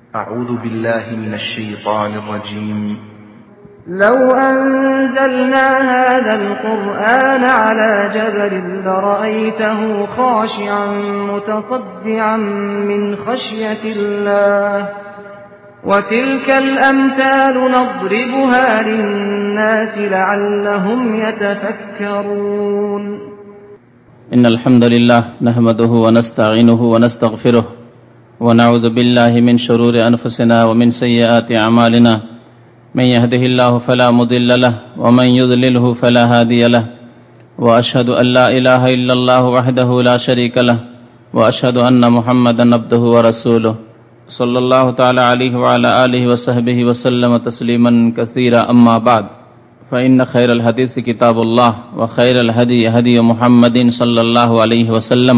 أعوذ بالله من الشيطان الرجيم. لو أنزلنا هذا القرآن على جبل لرأيته خاشعا متصدعا من خشية الله وتلك الأمثال نضربها للناس لعلهم يتفكرون. إن الحمد لله نحمده ونستعينه ونستغفره ونعوذ بالله من شرور أنفسنا ومن سيئات أعمالنا من يهده الله فلا مضل له ومن يضلله فلا هادي له وأشهد أن لا إله إلا الله وحده لا شريك له وأشهد أن محمدا عبده ورسوله صلى الله تعالى عليه وعلى آله وصحبه وسلم تسليما كثيرا. أما بعد فإن خير الحديث كتاب الله وخير الهدي هدي محمد صلى الله عليه وسلم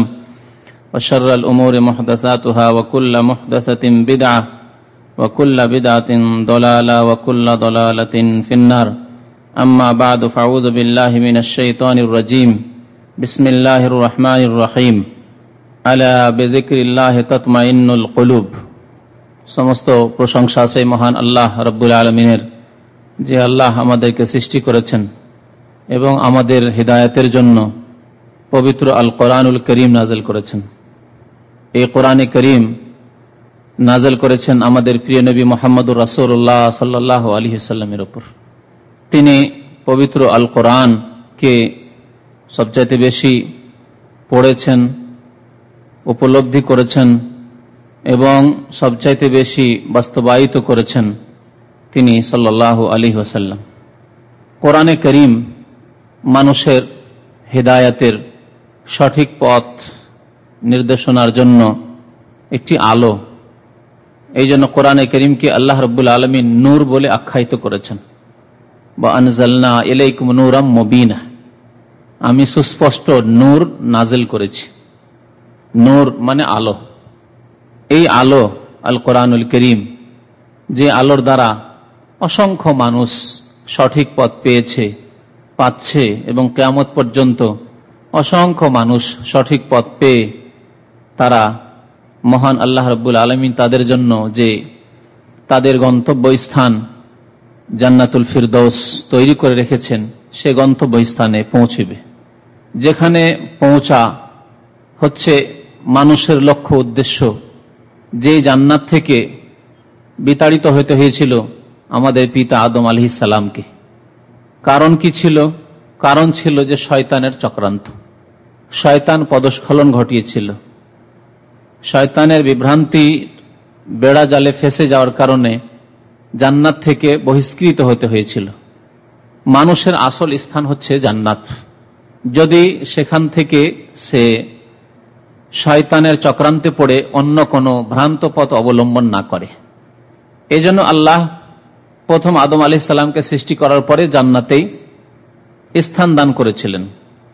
وشر الأمور محدثاتها وكل محدثة بدعة وكل بدعة ضلالة وكل ضلالة في النار. أما بعد فأعوذ بالله من الشيطان الرجيم. بسم الله الرحمن الرحيم. ألا بذكر الله تطمئن القلوب. সমস্ত প্রশংসা সেই মহান আল্লাহ রব্বুল আলামিনের, যে আল্লাহ আমাদেরকে সৃষ্টি করেছেন এবং আমাদের হিদায়াতের জন্য পবিত্র আল কোরআনুল করিম নাযিল করেছেন। এই কোরআনে করিম নাযিল করেছেন আমাদের প্রিয় নবী মুহাম্মদুর রাসূলুল্লাহ সাল্লাল্লাহু আলাইহি ওয়াসাল্লামের উপর। তিনি পবিত্র আল কোরআনকে সবচাইতে বেশি পড়েছেন, উপলব্ধি করেছেন এবং সবচাইতে বেশি বাস্তবায়িত করেছেন তিনি সাল্লাল্লাহু আলাইহি ওয়াসাল্লাম। কোরআনে করিম মানুষের হিদায়াতের সঠিক পথ নির্দেশনার জন্য একটি আলো। এই জন্য কোরআনে করিমকে আল্লাহ রাব্বুল আলামিন নূর বলে আখ্যায়িত করেছেন। বা আনজালনা ইলাইকুম নূরাম মুবিনা, আমি সুস্পষ্ট নূর নাজিল করেছি। নূর মানে আলো। এই আলো আল কোরআনুল করিম, যে আলোর দ্বারা অসংখ্য মানুষ সঠিক পথ পেয়েছে, পাচ্ছে এবং কিয়ামত পর্যন্ত অসংখ্য মানুষ সঠিক পথ পেয়ে তারা মহান আল্লাহ রাব্বুল আলামিন তাদের জন্য যে তাদের গন্তব্যস্থান জান্নাতুল ফিরদৌস তৈরি করে রেখেছেন, সে গন্তব্যস্থানে পৌঁছবে। যেখানে পৌঁছা হচ্ছে মানুষের লক্ষ্য উদ্দেশ্য। যে জান্নাত থেকে বিতাড়িত হতে হয়েছিল আমাদের পিতা আদম আলাইহিস সালামকে, কারণ কি ছিল? কারণ ছিল যে শয়তানের চক্রান্ত। শয়তান পদস্খলন ঘটিয়েছিল। শয়তানের বিভ্রান্তি বেড়া জালে ফেসে যাওয়ার কারণে জান্নাত থেকে বহিষ্কৃত হতে হয়েছিল। মানুষের আসল স্থান হচ্ছে জান্নাত। যদি সেখান থেকে সে শয়তানের চক্রান্তে পড়ে অন্য কোনো ভ্রান্ত পথ অবলম্বন না করে। এজন্য আল্লাহ প্রথম আদম আলাইহিস সালামকে সৃষ্টি করার পরে জান্নাতেই স্থান দান করেছিলেন,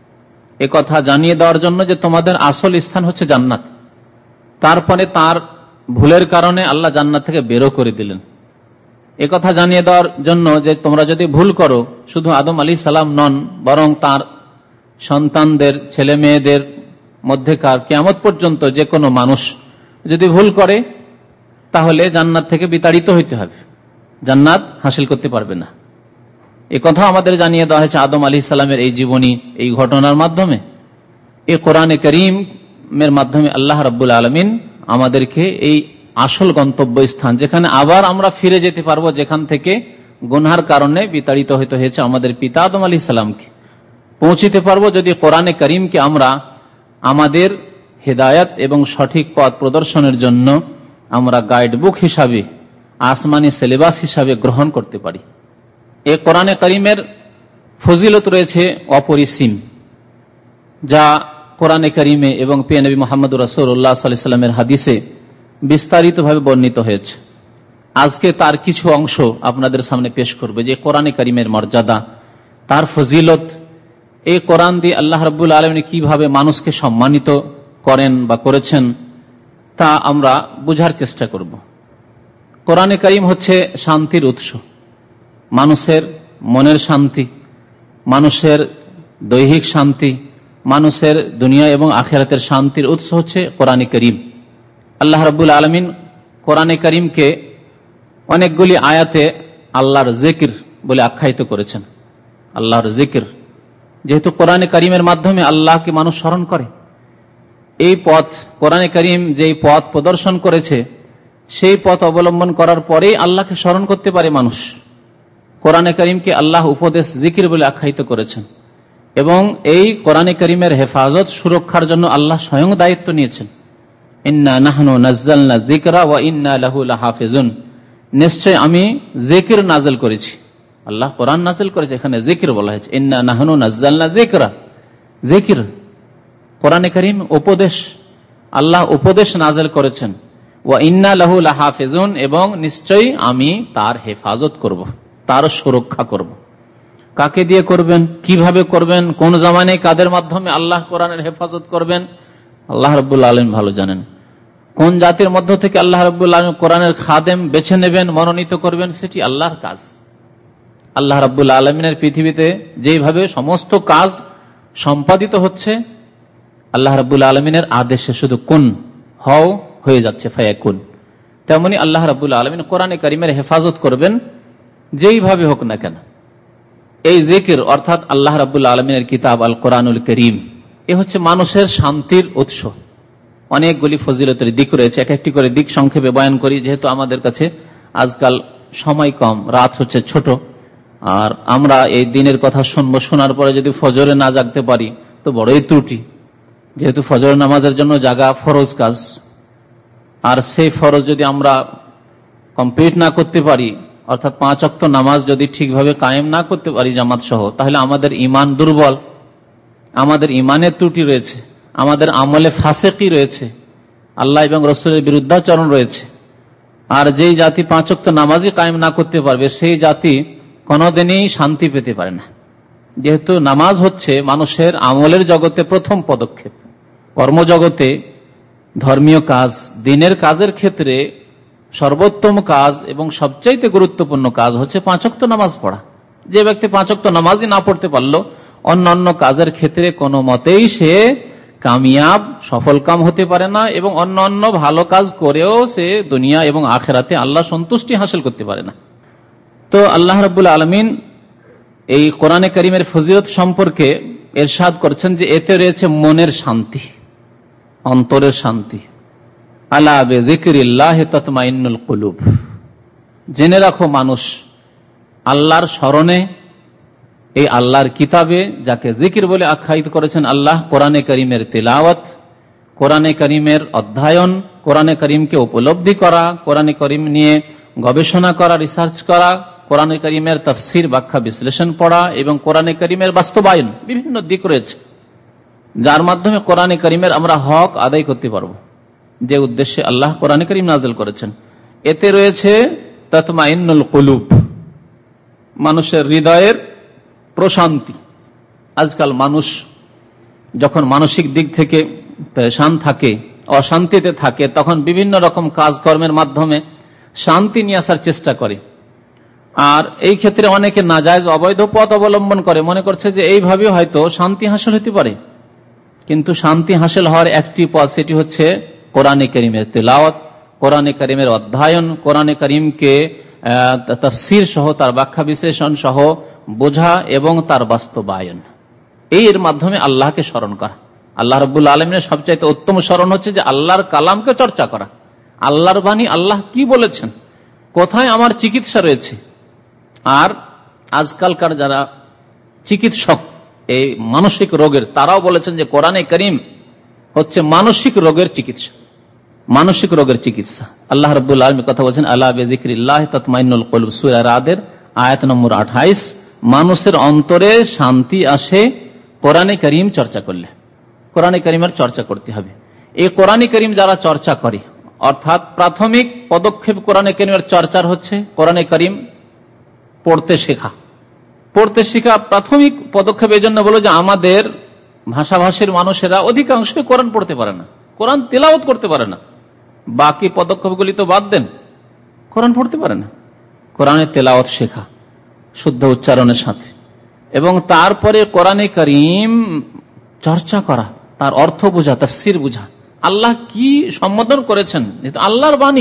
এ কথা জানিয়ে দেওয়ার জন্য যে তোমাদের আসল স্থান হচ্ছে জান্নাত। তারপরে তার ভুলের কারণে আল্লাহ জান্নাত থেকে বেরো করে দিলেন, এ কথা জানিয়ে দেওয়ার জন্য যে তোমরা যদি ভুল করো, শুধু আদম আলাইহিস সালাম নন, বরং তার সন্তানদের, ছেলে মেয়েদের মধ্যেকার কিয়ামত পর্যন্ত যে কোনো মানুষ যদি ভুল করে, তাহলে জান্নাত থেকে বিতাড়িত হইতে হবে, জান্নাত হাসিল করতে পারবে না। এ কথা আমাদের জানিয়ে দেওয়া হয়েছে আদম আলাইহিস সালামের এই জীবনী, এই ঘটনার মাধ্যমে। এই কোরআনে করিমের মাধ্যমে আল্লাহ রাব্বুল আলামিন আমাদেরকে এই আসল গন্তব্য স্থান, যেখানে আবার আমরা ফিরে যেতে পারবো, যেখান থেকে গুনহার কারণে বিতাড়িত হতে হয়েছে আমাদের পিতা আদম আলাইহিস সালামকে, পৌঁছিতে পারবো যদি কোরআনে করিমকে আমরা আমাদের হিদায়াত এবং সঠিক পথ প্রদর্শনের জন্য আমরা গাইড বুক হিসাবে, আসমানি সিলেবাস হিসাবে গ্রহণ করতে পারি। এই কোরআনে করিমের ফজিলত রয়েছে অপরিসীম, যা কোরআনে করিমে এবং প্রিয় নবী মুহাম্মদুর রাসূলুল্লাহ সাল্লাল্লাহু আলাইহি ওয়াসাল্লামের হাদিসে বিস্তারিতভাবে বর্ণিত হয়েছে। আজকে তার কিছু অংশ আপনাদের সামনে পেশ করবে, যে কোরআনে করিমের মর্যাদা, তার ফজিলত, এই কোরআন দিয়ে আল্লাহ রাব্বুল আলামিন কিভাবে মানুষকে সম্মানিত করেন বা করেছেন, তা আমরা বুঝার চেষ্টা করব। কোরআনে কারীম হচ্ছে শান্তির উৎস, মানুষের মনের শান্তি, মানুষের দৈহিক শান্তি, মানুষের দুনিয়া এবং আখিরাতের শান্তির উৎস হচ্ছে কোরআনে কারীম। আল্লাহ রাব্বুল আলামিন কোরআনে কারীমকে অনেকগুলি আয়াতে আল্লাহর জিকির বলে আখ্যায়িত করেছেন। আল্লাহর জিকির, যেহেতু কোরআনে কারীমের মাধ্যমে আল্লাহকে মানুষ স্মরণ করে, এই পথ কোরআনে কারীম যেই পথ প্রদর্শন করেছে সেই পথ অবলম্বন করার পরেই আল্লাহকে স্মরণ করতে পারে মানুষ। কোরআনে কারীমকে আল্লাহ উপদেশ জিকির বলে আখ্যায়িত করেছেন এবং এই কোরআনে কারীমের হেফাজত সুরক্ষার জন্য আল্লাহ স্বয়ং দায়িত্ব নিয়েছেন। ইন্না নাহনু নাজ্জালনা যিকরা ওয়া ইন্না লাহু লাহাফিজুন, নিশ্চয় আমি জিকির নাযিল করেছি। আল্লাহ কোরআন নাযিল করেছে, এখানে জিকির বলা হয়েছে। ইন্না নাহনু নাজ্জালনা যিকরা, জিকির কোরআনে কারীম উপদেশ, আল্লাহ উপদেশ নাযিল করেছেন। ওয়া ইন্না লাহু লাহাফিজুন, এবং নিশ্চয়ই আমি তার হেফাজত করব, তার সুরক্ষা করব। কাকে দিয়ে করবেন, কিভাবে করবেন, কোন জামানে কাদের মাধ্যমে আল্লাহ কোরআনের হেফাজত করবেন, আল্লাহ রাব্বুল আলামিন ভালো জানেন। কোন জাতির মধ্য থেকে আল্লাহ রাব্বুল আলামিন কোরআনের খাদেম বেছে নেবেন, মনোনীত করবেন, সেটি আল্লাহর কাজ। আল্লাহ রাব্বুল আলামিনের পৃথিবীতে যেভাবে সমস্ত কাজ সম্পাদিত হচ্ছে আল্লাহ রাব্বুল আলামিনের আদেশে, শুধু কুন হও হয়ে যাচ্ছে, ফায়াকুন। তেমনি আল্লাহ রাব্বুল আলামিন কোরআনে কারীমের হেফাজত করবেন যেইভাবে হোক না কেন। এই জিকির অর্থাৎ আল্লাহ রাব্বুল আলামিনের কিতাব আল কোরআনুল কারীম, এ হচ্ছে মানুষের শান্তির উৎস। অনেকগুলি ফজিলতের দিক রয়েছে, এক একটি করে দিক সংক্ষেপে বয়ান করি, যেহেতু আমাদের কাছে আজকাল সময় কম, রাত হচ্ছে ছোট, আর আমরা এই দিনের কথা শুনবো, শোনার পরে যদি ফজরে না জাগতে পারি তো বড়ই ত্রুটি, যেহেতু ফজর নামাজের জন্য জাগা ফরজ কাজ, আর সেই ফরজ যদি আমরা কমপ্লিট না করতে পারি, অর্থাৎ 5 ওয়াক্ত নামাজ যদি ঠিকভাবে কায়েম না করতে পারি জামাত সহ, তাহলে আমাদের ঈমান দুর্বল, আমাদের ঈমানের ত্রুটি রয়েছে, আমাদের আমলে ফাসেকি রয়েছে, আল্লাহ এবং রাসূলের বিরুদ্ধাচরণ রয়েছে। আর যেই জাতি 5 ওয়াক্ত নামাজই কায়েম না করতে পারবে, সেই জাতি কোনোদিনই শান্তি পেতে পারে না। যেহেতু নামাজ হচ্ছে মানুষের আমলের জগতে প্রথম পদক্ষেপ, কর্মজগতে ধর্মীয় কাজ, দিনের কাজের ক্ষেত্রে সর্বোত্তম কাজ এবং সবচাইতে গুরুত্বপূর্ণ কাজ হচ্ছে 5 ওয়াক্ত নামাজ পড়া। যে ব্যক্তি 5 ওয়াক্ত নামাজই না পড়তে পারলো, অন্যান্য কাজের ক্ষেত্রে কোনো মতেই সে কামিয়াব, সফল কাম হতে পারে না, এবং অন্যান্য ভালো কাজ করেও সে দুনিয়া এবং আখিরাতে আল্লাহ সন্তুষ্টি হাসিল করতে পারে না। তো আল্লাহ রাব্বুল আলামিন এই কোরআনে কারীমের ফজিলত সম্পর্কে ইরশাদ করছেন যে এতে রয়েছে মনের শান্তি, অন্তরের শান্তি। আলা বিযিকরিল্লাহি তাতমাইন্নুল কুলুব, জেনে রাখো মানুষ, আল্লাহর স্মরণে, এই আল্লাহর কিতাবে যাকে জিকির বলে আখ্যায়িত করেছেন আল্লাহ, কোরআনে কারীমের তিলাওয়াত, কোরআনে কারীমের অধ্যয়ন, কোরআনে কারীমকে উপলব্ধি করা, কোরআনে কারীম নিয়ে গবেষণা করা, রিসার্চ করা, কোরআনে কারীমের তাফসীর, ব্যাখ্যা, বিশ্লেষণ পড়া, এবং কোরআনে কারীমের বাস্তবায়ন, বিভিন্ন দিক রয়েছে যার মাধ্যমে কোরআনে কারীমের আমরা হক আদায় করতে পারবো, যে উদ্দেশ্যে আল্লাহ কোরআনে কারীম নাযিল করেছেন। এতে রয়েছে তাতমাইন্নুল কুলুব, মানুষের হৃদয়ের প্রশান্তি। আজকাল মানুষ যখন মানসিক দিক থেকে পেরেশান থাকে, অশান্তিতে থাকে, তখন বিভিন্ন রকম কাজকর্মের মাধ্যমে শান্তি নিয়ে আসার চেষ্টা করে। আর এই ক্ষেত্রে অনেকে নাজায়েজ, অবৈধ পথ অবলম্বন করে, মনে করছে যে এইভাবে হয়তো শান্তি হাসিল হতে পারে। কিন্তু শান্তি হাসিল হওয়ার একটি পথ, সেটি হচ্ছে কোরআনে কারীমের তিলাওয়াত, কোরআনে কারীমের অধ্যয়ন, কোরআনে কারীমকে তাফসীর সহ, তার ব্যাখ্যা বিশ্লেষণ সহ বোঝা এবং তার বাস্তবায়ন। এর মাধ্যমে আল্লাহকে স্মরণ করা। আল্লাহ রাব্বুল আলামিনের সবচাইতে উত্তম স্মরণ হচ্ছে যে আল্লাহর কালামকে চর্চা করা, আল্লাহর বাণী, আল্লাহ কি বলেছেন, কোথায় আমার চিকিৎসা রয়েছে। আর আজকালকার যারা চিকিৎসক এই মানসিক রোগের, তারাও বলেছেন যে কোরআনে কারীম হচ্ছে মানসিক রোগের চিকিৎসা, মানসিক রোগের চিকিৎসা। আল্লাহ রাব্বুল আলামিন কথা বলেছেন আলা বিযিকরিল্লাহি তাতমাইন্নুল কুলুব, সূরা রাদের আয়াত নম্বর 28। মানুষের অন্তরে শান্তি আসে কোরআনে কারীম চর্চা করলে। কোরআনে কারীমের চর্চা করতে হবে। এই কোরআনে কারীম যারা চর্চা করে, অর্থাৎ প্রাথমিক পদক্ষেপ কোরআনে কারীমের চর্চার হচ্ছে কোরআনে কারীম পড়তে শেখা। পড়তে শেখা প্রাথমিক পদক্ষেপ। এই জন্য বলো যে আমাদের ভাষাভাষীর মানুষেরা অধিকাংশ কোরআন পড়তে পারে না, কোরআন তিলাওয়াত করতে পারে না, বাকি পদক্ষেপগুলি তো বাদ দেন, কোরআন পড়তে পারে না। কোরআনের তেলাওয়াত শেখা শুদ্ধ উচ্চারণের সাথে, এবং তারপরে কোরআনে কারীম চর্চা করা, তার অর্থ বোঝা, তাফসীর বোঝা, আল্লাহ কি সম্বোধন করেছেন, আল্লাহর বাণী,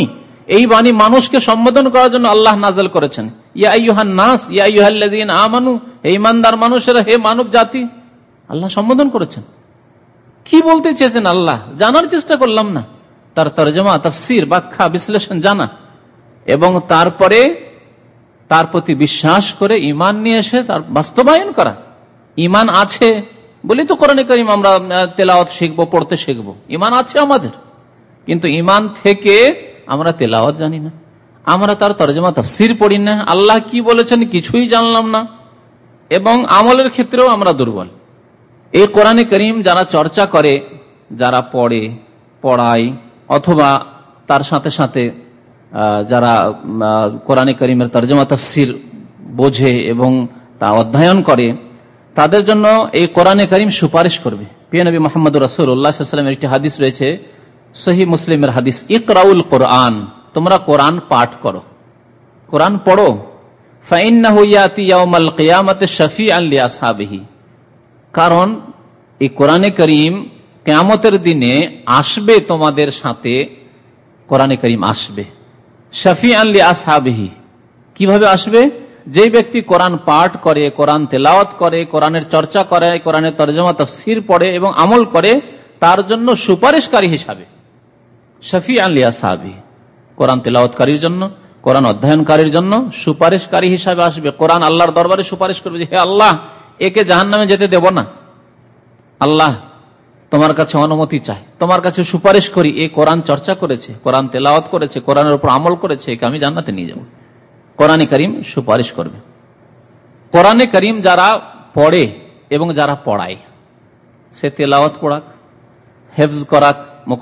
এই বাণী মানুষকে সম্বোধন করার জন্য আল্লাহ নাযিল করেছেন। ইয়া আইয়ুহান নাস ইয়া আইয়ুহাল্লাযীনা আমানু, হে ঈমানদার মানুষেরা, হে মানব জাতি, আল্লাহ সম্বোধন করেছেন। কি বলতে চেয়েছেন আল্লাহ জানার চেষ্টা করলাম না, তার তরজমা, তাফসীর, ব্যাখ্যা, বিশ্লেষণ জানা, এবং তারপরে তার প্রতি বিশ্বাস করে ঈমান নিয়ে এসে তার বাস্তবায়ন করা। ঈমান আছে বলি তো কোরআনে কারীম আমরা তেলাওয়াত শিখবো, পড়তে শিখবো। ঈমান আছে আমাদের, কিন্তু ঈমান থেকে আমরা তেলাওয়াত জানি না, আমরা তার তরজমা তাফসীর পড়ি না, আল্লাহ কি বলেছেন কিছুই জানলাম না, এবং আমলের ক্ষেত্রেও আমরা দুর্বল। এই কোরআনে কারীম যারা চর্চা করে, যারা পড়ে, পড়ায়, অথবা তার সাথে সাথে যারা কোরআনে কারীমের তরজমা তাফসীর বোঝে এবং তা অধ্যয়ন করে, তাদের জন্য এই কোরআনে কারীম সুপারিশ করবে। প্রিয় নবী মুহাম্মদুর রাসূলুল্লাহ সাল্লাল্লাহু আলাইহি ওয়াসাল্লামের একটি হাদিস রয়েছে, সহিহ মুসলিমের হাদিস, ইকরাউল কোরআন, তোমরা কোরআন পাঠ করো, কোরআন পড়ো। ফাইন্নাহু ইয়াতি ইয়াউমাল কিয়ামাতি শাফিআন লিআসহাবিহি, কারণ এই কোরআনে কারীম কিয়ামতের দিনে আসবে তোমাদের সাথে, কোরআনে কারীম আসবে শাফিআন লিআসহাবিহি। কিভাবে আসবে? যে ব্যক্তি কোরআন পাঠ করে, কোরআন তেলাওয়াত করে, কোরআনের চর্চা করে, কোরআনের তরজমা তাফসীর পড়ে এবং আমল করে, তার জন্য সুপারিশকারী হিসাবে। শাফিআন লিআসহাবিহি, কোরআন তেলাওয়াতকারীর জন্য, কোরআন অধ্যয়নকারীর জন্য সুপারিশকারী হিসাবে আসবে। কোরআন আল্লাহর দরবারে সুপারিশ করবে যে, হে আল্লাহ, একে জাহান্নামে যেতে দেব না, আল্লাহ তোমার কাছে অনুমতি চাই, তোমার কাছে সুপারিশ করি, এই কোরআন চর্চা করেছে, কোরআন তেলাওয়াত করেছে, কোরআনের উপর আমল করেছে, একে আমি জান্নাতে নিয়ে যাব। কোরআনে কারীম সুপারিশ করবে। কোরআনে কারীম যারা পড়ে এবং যারা পড়ায়, সে তেলাওয়াত পড়াক, হেফজ করাক,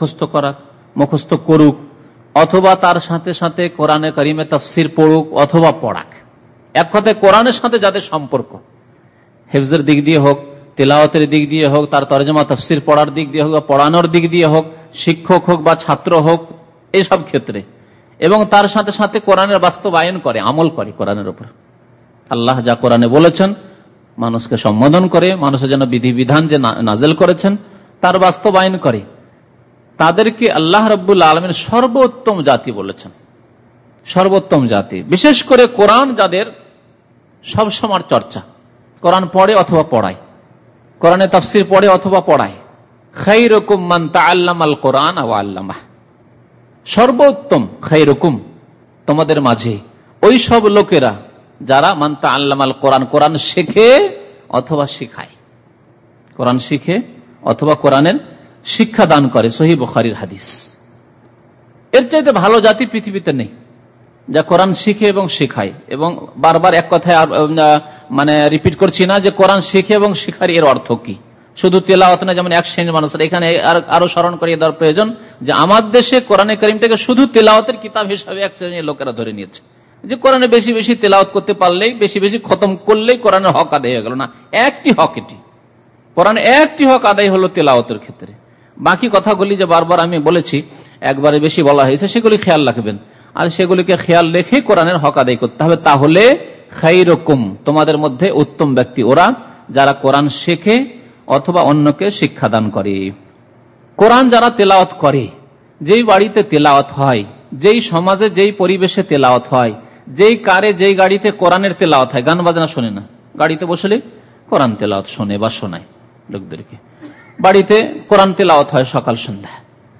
মুখস্থ করুক, অথবা তার সাথে সাথে কোরআনে কারীমের তাফসীর পড়ুক অথবা পড়াক। এক কথায় কোরআনের সাথে যাদের সম্পর্ক, হেফজের দিক দিয়ে হোক, তেলাওয়াতের দিক দিয়ে হোক, তার তরজমা তাফসীর পড়ার দিক দিয়ে হোক, বা পড়ানোর দিক দিয়ে হোক, শিক্ষক হোক বা ছাত্র হোক, এইসব ক্ষেত্রে, এবং তার সাথে সাথে কোরআনের বাস্তবায়ন করে, আমল করে কোরআনের উপর। আল্লাহ যা কোরআনে বলেছেন মানুষকে সম্বোধন করে, মানুষের জন্য বিধিবিধান যে নাযিল করেছেন তার বাস্তবায়ন করে, তাদেরকে আল্লাহ রাব্বুল আলামিন সর্বোত্তম জাতি বলেছেন। সর্বোত্তম জাতি, বিশেষ করে কোরআন যাদের সবসময় চর্চা, কোরআন পড়ে অথবা পড়ায়, কোরআনে তাফসীর পড়ে অথবা পড়ায়। খায়রুকুম মান তাআল্লামাল কোরআন ওয়া আল্লামাহ, সর্বোত্তম খায়রুকুম, তোমাদের মাঝে ওই সব লোকেরা যারা মান তাআল্লামাল কোরআন, কোরআন শেখে অথবা শিখায়, কোরআন শিখে অথবা কোরআনের শিক্ষা দান করে। সহিহ বুখারীর হাদিস। এর চাইতে ভালো জাতি পৃথিবীতে নেই যা কোরআন শিখে এবং শেখায়। এবং বারবার এক কথায় মানে রিপিট করছি না যে কোরআন শিখে এবং শিখার এর অর্থ কি, শুধু তেলাওয়াত না, যেমন এক শ্রেণীর মানুষের এখানে আরো স্মরণ করিয়ে দেওয়ার প্রয়োজন যে আমার দেশে কোরআনে কারীমটাকে শুধু তেলাওয়াতের কিতাব হিসাবে এক শ্রেণীর লোকেরা ধরে নিয়েছে, যে কোরআনে বেশি বেশি তেলাওয়াত করতে পারলেই, বেশি বেশি খতম করলেই কোরআনের হক আদায় হয়ে গেল। না, একটি হক, এটি কোরআন একটি হক আদায় হলো তেলাওয়াতের ক্ষেত্রে। বাকি কথাগুলি যে বারবার আমি বলেছি, একবারে বেশি বলা হয়েছে, সেগুলি খেয়াল রাখবেন, আর সেগুলিকে খেয়াল রেখে কোরআনের হক আদায় করতে হবে। তাহলে খায়রুকুম, তোমাদের মধ্যে উত্তম ব্যক্তি ওরা যারা কোরআন শেখে অথবা অন্যকে শিক্ষাদান করে। কোরআন যারা তেলাওয়াত করে, যেই বাড়িতে তেলাওয়াত হয়, যেই সমাজে যেই পরিবেশে তেলাওয়াত হয়, যেই কারে যেই গাড়িতে কোরআনের তেলাওয়াত হয়, গান বাজনা শোনে না, গাড়িতে বসলে কোরআন তেলাওয়াত শোনে বা শোনায় লোকদেরকে। বাড়িতে কোরআন তেলাওয়াত হয় সকাল সন্ধ্যা,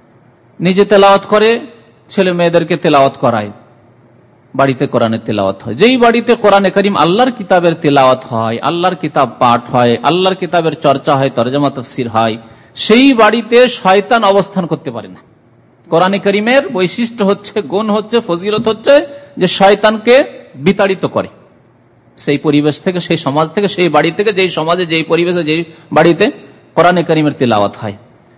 নিজে তেলাওয়াত করে, ছেলে মেয়েদেরকে তেলাওয়াত করায়, বাড়িতে কোরআনের তেলাওয়াত হয়। যেই বাড়িতে কোরআনে কারীম আল্লাহর কিতাবের তেলাওয়াত হয়, আল্লাহর কিতাব পাঠ হয়, আল্লাহর কিতাবের চর্চা হয়, তরজমা তাফসীর হয়, সেই বাড়িতে শয়তান অবস্থান করতে পারে না। কোরআনে কারীমের বৈশিষ্ট্য হচ্ছে, গুণ হচ্ছে, ফজিলত হচ্ছে যে শয়তানকে বিতাড়িত করে সেই পরিবেশ থেকে, সেই সমাজ থেকে, সেই বাড়ি থেকে, যেই সমাজে, যেই পরিবেশে, যেই বাড়িতে কোরআনে কারীমের তেলাওয়াত হয়।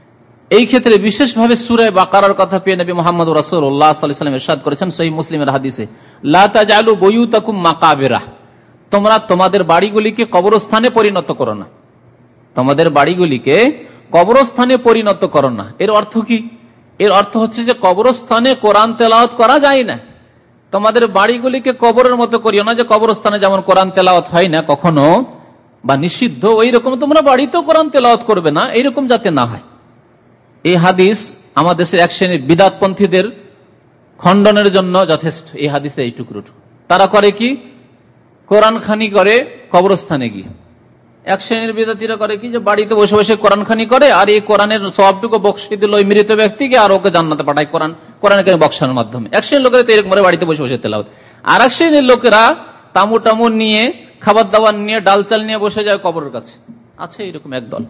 এই ক্ষেত্রে বিশেষভাবে সূরা বাকারার কথা পেয়ে নবী মুহাম্মদ রাসূলুল্লাহ সাল্লাল্লাহু আলাইহি ওয়াসাল্লাম ইরশাদ করেছেন সহিহ মুসলিমের হাদিসে, লা তাজালু বুয়ুতাকুম মাকাবিরা, তোমরা তোমাদের বাড়িগুলিকে কবরস্থানে পরিণত করো না, তোমাদের বাড়িগুলিকে কবরস্থানে পরিণত করো না। এর অর্থ কি? এর অর্থ হচ্ছে যে কবরস্থানে কোরআন তেলাওয়াত করা যায় না, তোমাদের বাড়িগুলিকে কবরের মতো করিও না, যে কবরস্থানে যেমন কোরআন তেলাওয়াত হয় না কখনো বা নিষিদ্ধ, ওই রকম তোমরা বাড়িতেও কোরআন তেলাওয়াত করবে না, এইরকম যাতে না হয়। এই হাদিস আমাদের দেশের এক শ্রেণীর বিদআতপন্থীদের খণ্ডনের জন্য যথেষ্ট এই হাদিসে এই টুকরোটুকু। তারা করে কি, কোরআন খানি করে কবরস্থানে গিয়ে। এক শ্রেণীর বিদ্যার্থীরা করে কি, যে বাড়িতে বসে বসে কোরআন খানি করে, আর এই কোরআনের সওয়াবটুকু বকশিয়ে দিল ওই মৃত ব্যক্তিকে, আর ওকে জান্নাতে পাঠায় কোরআন বক্সানোর মাধ্যমে। এক শ্রেণীর লোকেরা তো এরকম বাড়িতে বসে বসে তেলাওয়াত। আর এক শ্রেণীর লোকেরা তামু টামু নিয়ে, খাবার দাবার নিয়ে, ডাল চাল নিয়ে বসে যায় কবরের কাছে। আছে এরকম একদল,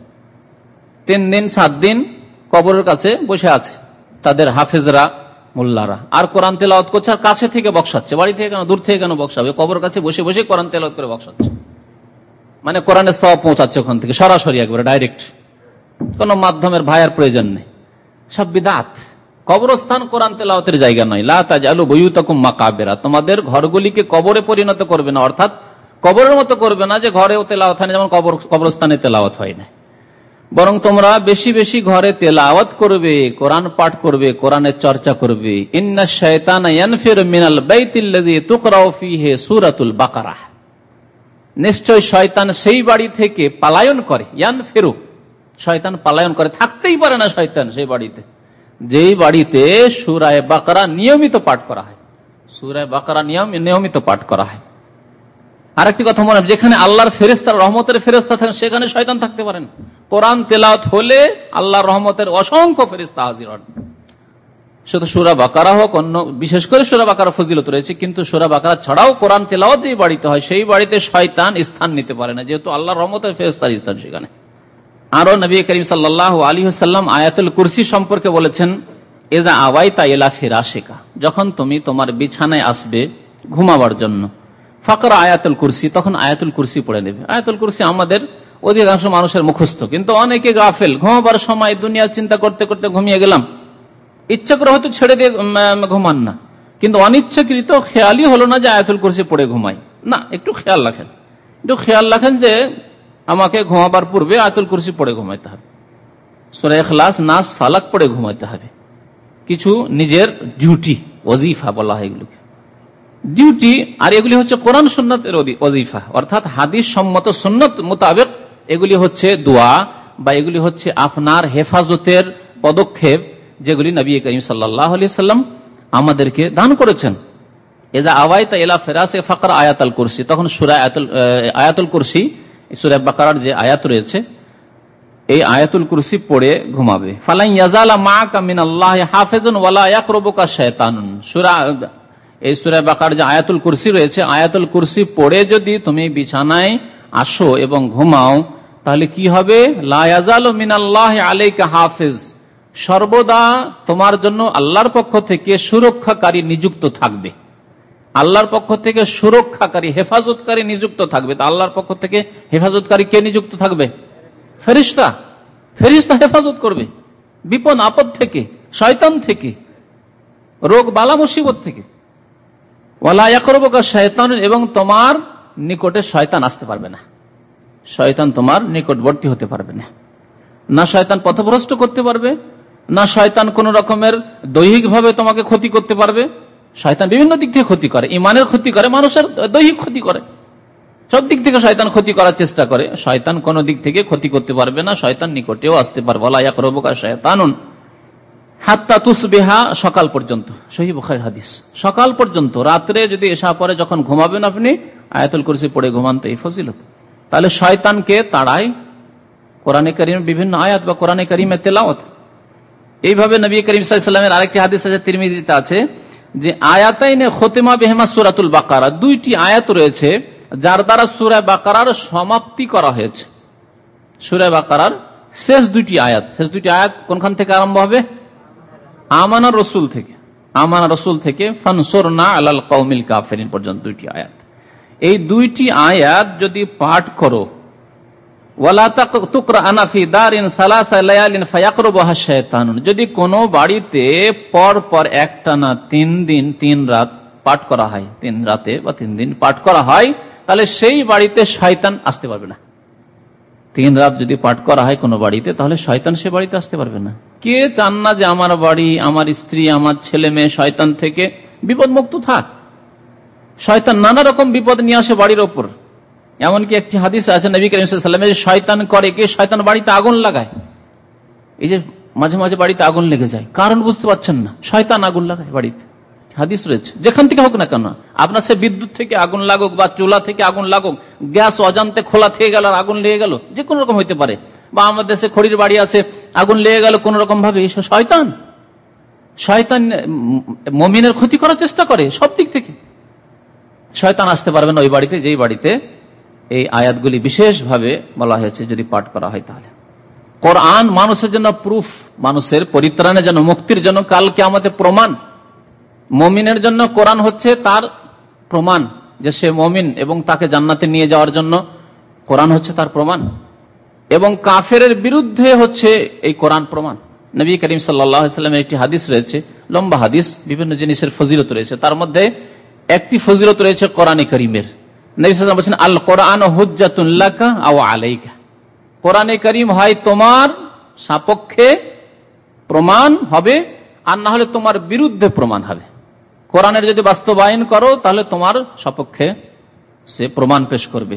3 দিন 7 দিন কবরের কাছে বসে আছে তাদের হাফেজরা, মোল্লারা, আর কোরআন তেলাওয়াত করছে, আর কাছে থেকে বক্সাচ্ছে। বাড়ি থেকে কেন, দূর থেকে কেন বক্সাবে? কবরের কাছে বসে বসে কোরআন তেলাওয়াত করে বক্সাচ্ছে, মানে কোরআনের সওয়াব পৌঁছাচ্ছে ওখান থেকে সরাসরি, একবারে ডাইরেক্ট, কোন মাধ্যমের ভাইয়ার প্রয়োজন নেই। সব বিদআত। কবরস্থান কোরআন তেলাওয়াতের জায়গা নয়। লা তাজআলু বুয়ুতাকুম মাকাবিরা, তোমাদের ঘরগুলিকে কবরে পরিণত করবে না, অর্থাৎ কবরের মতো করবে না যে ঘরেও তেলাওয়াত হয় না, যেমন কবরস্থানে তেলাওয়াত হয় না। বরং তোমরা বেশি বেশি ঘরে তেলাওয়াত করবে, কোরআন পাঠ করবে, কোরআনের চর্চা করবে। ইন্নাশ শায়তানা ইয়ানফিরু মিনাল বাইতিল্লাযী তুকরাউ ফীহি সূরাতুল বাকারাহ, নিশ্চয় শয়তান সেই বাড়ি থেকে পালায়ন করে। ইয়ানফিরু, শয়তান পালায়ন করে, থাকতেই পারে না শয়তান সেই বাড়িতে, যেই বাড়িতে সূরা বাকারা নিয়মিত পাঠ করা হয়। সূরা বাকারা নিয়মিত পাঠ করা হয়। আরেকটি কথা মনে, যেখানে আল্লাহর ফেরেশতা, রহমতের ফেরেশতা থাকেন, সেখানে শয়তান থাকতে পারেন। কোরআন তেলাওয়াত হলে আল্লাহর রহমতের অসংখ্য ফেরেশতা হাজির হন। শুধু সূরা বাকারা হোক, অন্য বিশেষ করে সূরা বাকারা ফজিলত রয়েছে, কিন্তু সূরা বাকারা ছাড়াও কোরআন তেলাওয়াত যেই বাড়িতে হয়, সেই বাড়িতে শয়তান স্থান নিতে পারে না, যেহেতু আল্লাহর রহমতের ফেরেশতার স্থান সেখানে। আরো নবী করিম সাল্লাল্লাহু আলাইহি ওয়াসাল্লাম আয়াতুল কুরসি সম্পর্কে বলেছেন, ইযা আওয়াইতা ইলা ফিরাশিকা, যখন তুমি তোমার বিছানায় আসবে ঘুমাবার জন্য, ফাকরা আয়াতুল কুরসি, তখন আয়াতুল কুরসি পড়ে নেবে। আয়াতুল কুরসি আমাদের অধিকাংশ মানুষের মুখস্থ, কিন্তু অনেকে গাফেল, ঘুমাবার সময় দুনিয়া চিন্তা করতে করতে ঘুমিয়ে গেলাম, ইচ্ছা করে হয়তো ছেড়ে দিয়ে ঘুমান না, কিন্তু অনিচ্ছাকৃত খেয়ালই হলো না যে আয়াতুল কুরসি পড়ে ঘুমাই না। একটু খেয়াল রাখেন যে আমাকে ঘুমাবার পূর্বে আয়াতুল কুরসি পড়ে ঘুমাইতে হবে, সূরা ইখলাস, নাস, ফালাক পড়ে ঘুমাইতে হবে। কিছু নিজের ডিউটি, ওয়াজিফা বলা হয় এগুলোকে, ডিউটি। আর এগুলি হচ্ছে কোরআন সুন্নাতের ওয়াজিফা, অর্থাৎ হাদিস সম্মত সুন্নত মোতাবেক এগুলি হচ্ছে দোয়া, বা এগুলি হচ্ছে আপনার হেফাজতের পদক্ষেপ, যেগুলি নবী করিম সাল্লাল্লাহু আলাইহি সাল্লাম আমাদেরকে দান করেছেন। ইযা আওয়াইতা ইলা ফিরাশি ফাকরা আয়াতুল কুরসি, তখন সূরা আয়াতুল কুরসি, সূরা বাকারার যে আয়াত রয়েছে, এই আয়াতুল কুরসি পড়ে ঘুমাবে। ফালান ইয়াজালা মাআকা মিনাল্লাহি হাফিজুন ওয়ালা ইয়াকরুবুকা শায়তানুন, এই সূরা বাকারার যে আয়াতুল কুরসি রয়েছে, আয়াতুল কুরসি পড়ে যদি তুমি বিছানায় আসো এবং ঘুমাও, তাহলে কি হবে? লা ইয়াজালু মিনাল্লাহি আলাইকা হাফিজ, সর্বদা তোমার জন্য আল্লাহর পক্ষ থেকে সুরক্ষাকারী নিযুক্ত থাকবে। আল্লাহর পক্ষ থেকে সুরক্ষাকারী, হেফাজতকারী নিযুক্ত থাকবে। তা আল্লাহর পক্ষ থেকে হেফাজতকারী কে নিযুক্ত থাকবে? ফেরেশতা। ফেরেশতা হেফাজত করবে বিপদ আপদ থেকে, শয়তান থেকে, রোগ বালা মুসিবত থেকে। ওয়ালা ইয়াকরুবুকা শায়তান, এবং তোমার নিকটে শয়তান আসতে পারবে না, শয়তান তোমার নিকটবর্তী হতে পারবে না। না শয়তান পথভ্রষ্ট করতে পারবে, না শয়তান কোন রকমের দৈহিক ভাবে তোমাকে ক্ষতি করতে পারবে। শয়তান বিভিন্ন দিক থেকে ক্ষতি করে, ইমানের ক্ষতি করে, মানুষের দৈহিক ক্ষতি করে, সব দিক থেকে শয়তান ক্ষতি করার চেষ্টা করে। শয়তান কোন দিক থেকে ক্ষতি করতে পারবে না, শয়তান নিকটেও আসতে পারবে। ওয়ালা ইয়াকরুবুকা শায়তানুন হাত্তা তুসবিহা, সকাল পর্যন্ত। সহিহ বুখারীর হাদিস। সকাল পর্যন্ত, রাত্রে যদি এশা পরে যখন ঘুমাবেন আপনি, আয়াতুল কুরসি পড়ে ঘুমান, তো এই ফজিলত। তাহলে শয়তানকে তাড়ায় কোরআনে কারীমের বিভিন্ন আয়াত বা কোরআনে কারীমের তেলাওয়াত। এইভাবে নবী করিম সাল্লাল্লাহু আলাইহি ওয়াসাল্লামের আরেকটি হাদিস আছে, তিরমিজিতে আছে, যে আয়াতাইনে খতিমা বিহিমা সূরাতুল বাকারা, দুইটি আয়াত রয়েছে যার দ্বারা সূরা বাকারার সমাপ্তি করা হয়েছে। সূরা বাকারার শেষ দুইটি আয়াত কোনখান থেকে আরম্ভ হবে? আমানা রাসূল থেকে, আমানা রাসূল থেকে ফানসুরনা আলাল কওমিল কাফিরিন পর্যন্ত দুইটি আয়াত। এই দুইটি আয়াত যদি পাঠ করো, ওয়ালা তুকরাআনা ফি দারিন সালাসা লায়ালিন ফায়াকরুবুহা শায়তানুন, যদি কোনো বাড়িতে পর পর একটানা 3 দিন 3 রাত পাঠ করা হয়, 3 রাতে বা 3 দিন পাঠ করা হয়, তাহলে সেই বাড়িতে শয়তান আসতে পারবে না। 3 রাত যদি পাঠ করা হয় কোনো বাড়িতে, তাহলে শয়তান সে বাড়িতে আসতে পারবে না। কে চান না যে আমার বাড়ি, আমার স্ত্রী, আমার ছেলে মেয়ে শয়তান থেকে বিপদ মুক্ত থাক? শয়তান নানা রকম বিপদ নিয়ে আসে বাড়ির ওপর। এমনকি একটি হাদিস আছে নবী করিম সাল্লাল্লাহু আলাইহি ওয়াসাল্লাম, শয়তান করে কি, শয়তান বাড়িতে আগুন লাগায়। এই যে মাঝে মাঝে বাড়িতে আগুন লেগে যায়, কারণ বুঝতে পারছেন না, শয়তান আগুন লাগায় বাড়িতে। হাদিস রয়েছে, যেখান থেকে হোক না কেন, আপনার সে বিদ্যুৎ থেকে আগুন লাগুক বা চুলা থেকে আগুন লাগুক, গ্যাস অজান্তে খোলা থেকে গেল আর আগুন লেগে গেল, যে কোনো রকম হইতে পারে, বা আমাদের দেশে খড়ির বাড়ি আছে, আগুন লেগে গেল কোন রকম ভাবে, শয়তান মুমিনের ক্ষতি করার চেষ্টা করে সব দিক থেকে। শয়তান আসতে পারবে না ওই বাড়িতে যেই বাড়িতে এই আয়াতগুলি বিশেষভাবে বলা হয়েছে। যদি পাঠ করা হয় তাহলে কোরআন মানুষের জন্য প্রুফ, মানুষের পরিত্রাণের জন্য, মুক্তির জন্য, কাল কিয়ামতে প্রমাণ। মুমিনের জন্য কোরআন হচ্ছে তার প্রমাণ যে সে মুমিন এবং তাকে জান্নাতে নিয়ে যাওয়ার জন্য কোরআন হচ্ছে তার প্রমাণ, এবং কাফেরের বিরুদ্ধে হচ্ছে এই কোরআন প্রমাণ। নবী করিম সাল্লাল্লাহু আলাইহি ওয়াসাল্লামের একটি হাদিস রয়েছে, লম্বা হাদিস, বিভিন্ন জিনিসের ফজিলত রয়েছে, তার মধ্যে একটি ফজিলত রয়েছে কোরআনে কারীমের। নবী সাল্লাল্লাহু আলাইহি ওয়াসাল্লাম বলেছেন, আল কোরআন হুজ্জাতুন লাকা আও আলাইকা। কোরআনে কারীম হয় তোমার সপক্ষে প্রমাণ হবে, আর না হলে তোমার বিরুদ্ধে প্রমাণ হবে। কোরআনের যদি বাস্তবায়ন করো তাহলে তোমার সপক্ষে সে প্রমাণ পেশ করবে,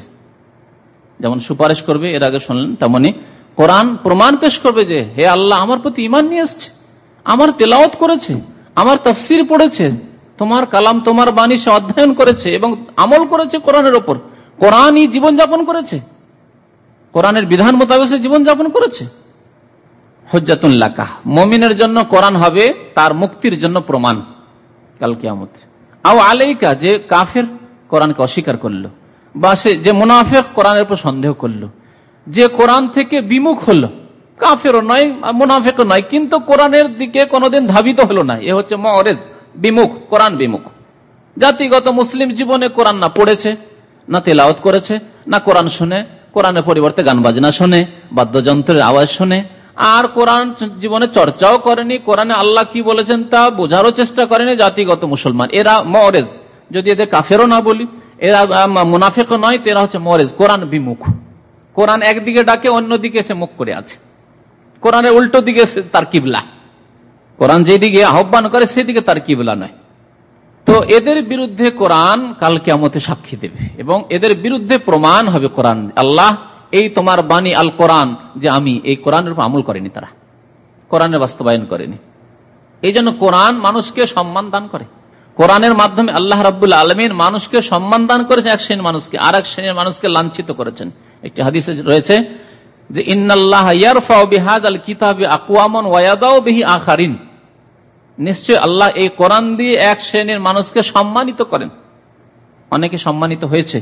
যেমন সুপারিশ করবে, এর আগে শুনলেন, তেমনি কোরআন প্রমাণ পেশ করবে যে হে আল্লাহ আমার প্রতি ঈমান নিয়ে এসেছে, আমার তেলাওয়াত করেছে, আমার তাফসীর পড়েছে, তোমার কালাম, তোমার বাণী সে অধ্যয়ন করেছে এবং আমল করেছে কোরআনের ওপর, কোরআনই জীবনযাপন করেছে, কোরআনের বিধান মোতাবেক সে জীবনযাপন করেছে। হুজ্জাতুন লাকা, মুমিনের জন্য কোরআন হবে তার মুক্তির জন্য প্রমাণ কাল কিয়ামতে। আও আলাইকা, যে কাফের কোরআনকে অস্বীকার করলো, বা সে যে মুনাফিক কোরআনের উপর সন্দেহ করলো, যে কোরআন থেকে বিমুখ হলো, কাফেরও নয় মুনাফিকও নয়, কিন্তু কোরআনের দিকে কোনোদিন ধাবিত হলো না, এ হচ্ছে মুরিদ, বিমুখ, কোরআন বিমুখ। জাতিগত মুসলিম জীবনে কোরআন না পড়েছে, না তেলাওয়াত করেছে, না কোরআন শুনে, কোরআনের পরিবর্তে গান বাজনা শোনে, বাদ্যযন্ত্রের আওয়াজ শোনে, আর কোরআন জীবনে চর্চাও করেনি, কোরআনে আল্লাহ কি বলেছেন তা বোঝারও চেষ্টা করেনি জাতিগত মুসলমান। এরা মুরিদ, যদি এদের কাফেরও না বলি, এরা মুনাফিকও নয়, এরা হচ্ছে মুরিদ, কোরআন বিমুখ। কোরআন একদিকে ডাকে, অন্যদিকে সে মুখ করে আছে, কোরআনের উল্টো দিকে তার কিবলা, কোরআন যেদিকে আহ্বান করে সেদিকে তার কিবলা নয়। তো এদের বিরুদ্ধে কোরআন কাল কিয়ামতে সাক্ষী দেবে এবং এদের বিরুদ্ধে প্রমাণ হবে কোরআন, আল্লাহ এই তোমার বাণী আল কোরআন, যে আমি এই কোরআনের উপর আমল করেনি, তারা কোরআনের বাস্তবায়ন করেনি। এই জন্য কোরআন মানুষকে সম্মান দান করে, কোরআনের মাধ্যমে আল্লাহ রাব্বুল আলামিন মানুষকে সম্মান দান করেছে, এক শ্রেণীর মানুষকে আর এক শ্রেণীর মানুষকে লাঞ্ছিত করেছেন। একটি হাদিসে রয়েছে যে ইন্নাল্লাহা ইয়ারফাউ বিহাযাল কিতাবি আকওয়ামান ওয়া ইয়াদাউ বিহি আখারিন, নিশ্চয় আল্লাহ এই কোরআন দিয়ে এক শ্রেণীর মানুষকে সম্মানিত করেন, অনেকে সম্মানিত হয়েছে,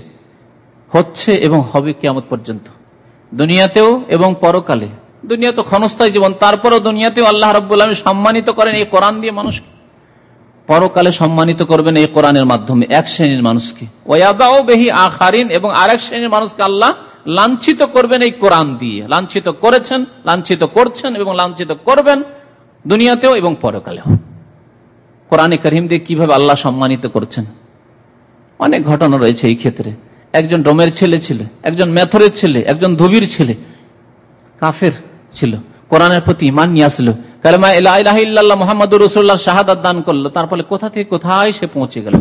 হচ্ছে এবং হবে কিয়ামত পর্যন্ত, দুনিয়াতেও এবং পরকালে। দুনিয়া তো ক্ষণস্থায়ী জীবন, তারপরও দুনিয়াতেও আল্লাহ রাব্বুল আলামিন সম্মানিত করেন এই কোরআন দিয়ে মানুষকে, পরকালে সম্মানিত করবেন এই কোরআনের মাধ্যমে এক শ্রেণীর মানুষকে। ওয়া ইয়াদাউ বিহি আখারিন, এবং আরেক শ্রেণীর মানুষকে আল্লাহ লাঞ্ছিত করবেন এই কোরআন দিয়ে। লাঞ্ছিত করেছেন, লাঞ্ছিত করছেন এবং লাঞ্ছিত করবেন দুনিয়াতেও এবং পরকালেও। কোরআনে কারীম দিয়ে কিভাবে আল্লাহ সম্মানিত করছেন অনেক ঘটনা রয়েছে এই ক্ষেত্রে। একজন ডোমের ছেলে ছিল, একজন মেথরের ছেলে, একজন ধুবির ছেলে, কাফের ছিল, কোরআনের প্রতি ঈমান নিয়ে আসলো, কালেমা লা ইলাহা ইল্লাল্লাহ মুহাম্মাদুর রাসূলুল্লাহ শাহাদাত দান করলো, তারপরে কোথা থেকে কোথায় সে পৌঁছে গেল,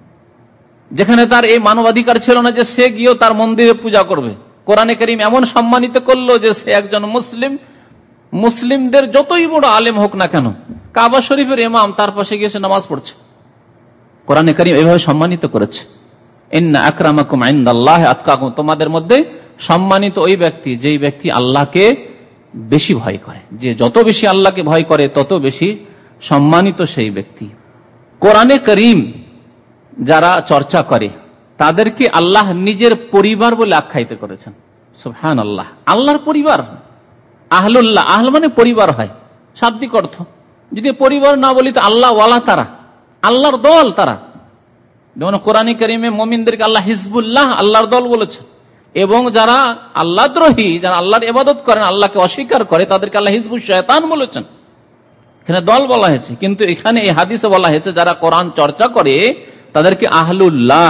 যেখানে তার এই মানবাধিকার ছিল না যে সে গিয়েও তার মন্দিরে পূজা করবে। কোরআনে কারীম এমন সম্মানিত করলো যে সে একজন মুসলিম, মুসলিমদের যতই বড় আলেম হোক না কেন, কাবা শরীফের ইমাম, তার পাশে গিয়ে সে নামাজ পড়ছে। কোরআনে কারীম এইভাবে সম্মানিত করেছে, ইন্না আকরামাকুম ইনদাল্লাহি আতকাকুম, তোমাদের মধ্যে সম্মানিত ওই ব্যক্তি যেই ব্যক্তি আল্লাহকে বেশি ভয় করে, যে যত বেশি আল্লাহকে ভয় করে তত বেশি সম্মানিত সেই ব্যক্তি। কোরআনে কারীম যারা চর্চা করে তাদেরকে আল্লাহ নিজের পরিবার বলে আখ্যায়িত করেছেন। সুবহানাল্লাহ, আল্লাহর পরিবার, আহলুল্লাহ, আহল মানে পরিবার হয় শাব্দিক অর্থ। যদি পরিবার না বলি তো আল্লাহ ওয়ালা, তারা আল্লাহর দল। তারা যেমন কোরআনে কারীমে মুমিনদেরকে আল্লাহ হিজবুল্লাহ, আল্লাহর দল বলেছে, এবং যারা আল্লাহ দ্রোহী, যারা আল্লাহর ইবাদত করেন, আল্লাহকে অস্বীকার করে, তাদেরকে আল্লাহ হিজবুশ শয়তান বলেছেন। এখানে দল বলা হয়েছে, কিন্তু এখানে এই হাদিসে বলা হয়েছে যারা কোরআন চর্চা করে তাদেরকে আহলুল্লাহ,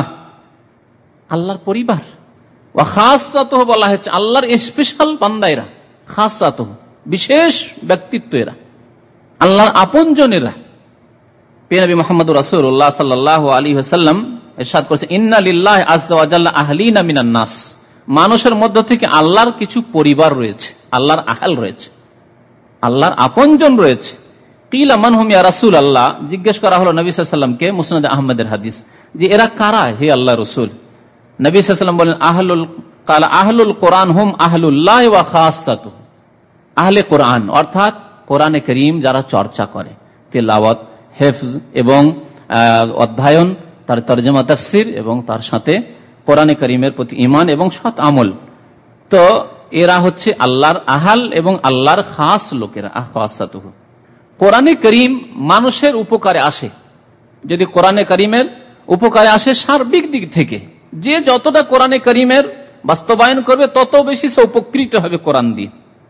আল্লাহর পরিবার। ওয়া খাসসাতুহু বলা হয়েছে আল্লাহর স্পেশাল বান্দা এরা, খাসসাতুহু বিশেষ ব্যক্তিত্ব এরা, আল্লাহর আপনজনেরা। নবী মুহাম্মদুর রাসূলুল্লাহ সাল্লাল্লাহু আলাইহি ওয়াসাল্লাম ইরশাদ করেছেন, ইন্না লিল্লাহি আযজা ওয়া জাল্লা আহলিনা মিনান নাস, মানুষের মধ্য থেকে আল্লাহর কিছু পরিবার রয়েছে, আল্লাহর আহল রয়েছে, আল্লাহর আপনজন রয়েছে। কিলা মান হুম ইয়া রাসূলুল্লাহ, জিজ্ঞেস করা হলো নবী সাল্লাল্লাহু আলাইহি ওয়াসাল্লামকে, মুসনাদ আহমদের হাদিস, যে এরা কারা হে আল্লাহ রাসূল? নবী সাল্লাল্লাহু আলাইহি ওয়াসাল্লাম বলেন আহলুল কোরআন হুম আহলুল্লাহ ওয়া খাসাতুহু, আহলে কোরআন অর্থাৎ কোরআনে কারীম যারা চর্চা করে, তিলাওয়াত, হিফজ এবং অধ্যয়ন, তার তরজমা তাফসীর এবং তার সাথে কোরআনে কারীমের প্রতি ঈমান এবং সৎ আমল, তো এরা হচ্ছে আল্লাহর আহাল এবং আল্লাহর খাস লোকেরা। খাসাতুহু, কোরআনে কারীম মানুষের উপকারে আসে, যদি কোরআনে কারীমের উপকারে আসে সার্বিক দিক থেকে, যে যতটা কোরআনে কারীমের বাস্তবায়ন করবে তত বেশি সে উপকৃত হবে কোরআন দিয়ে।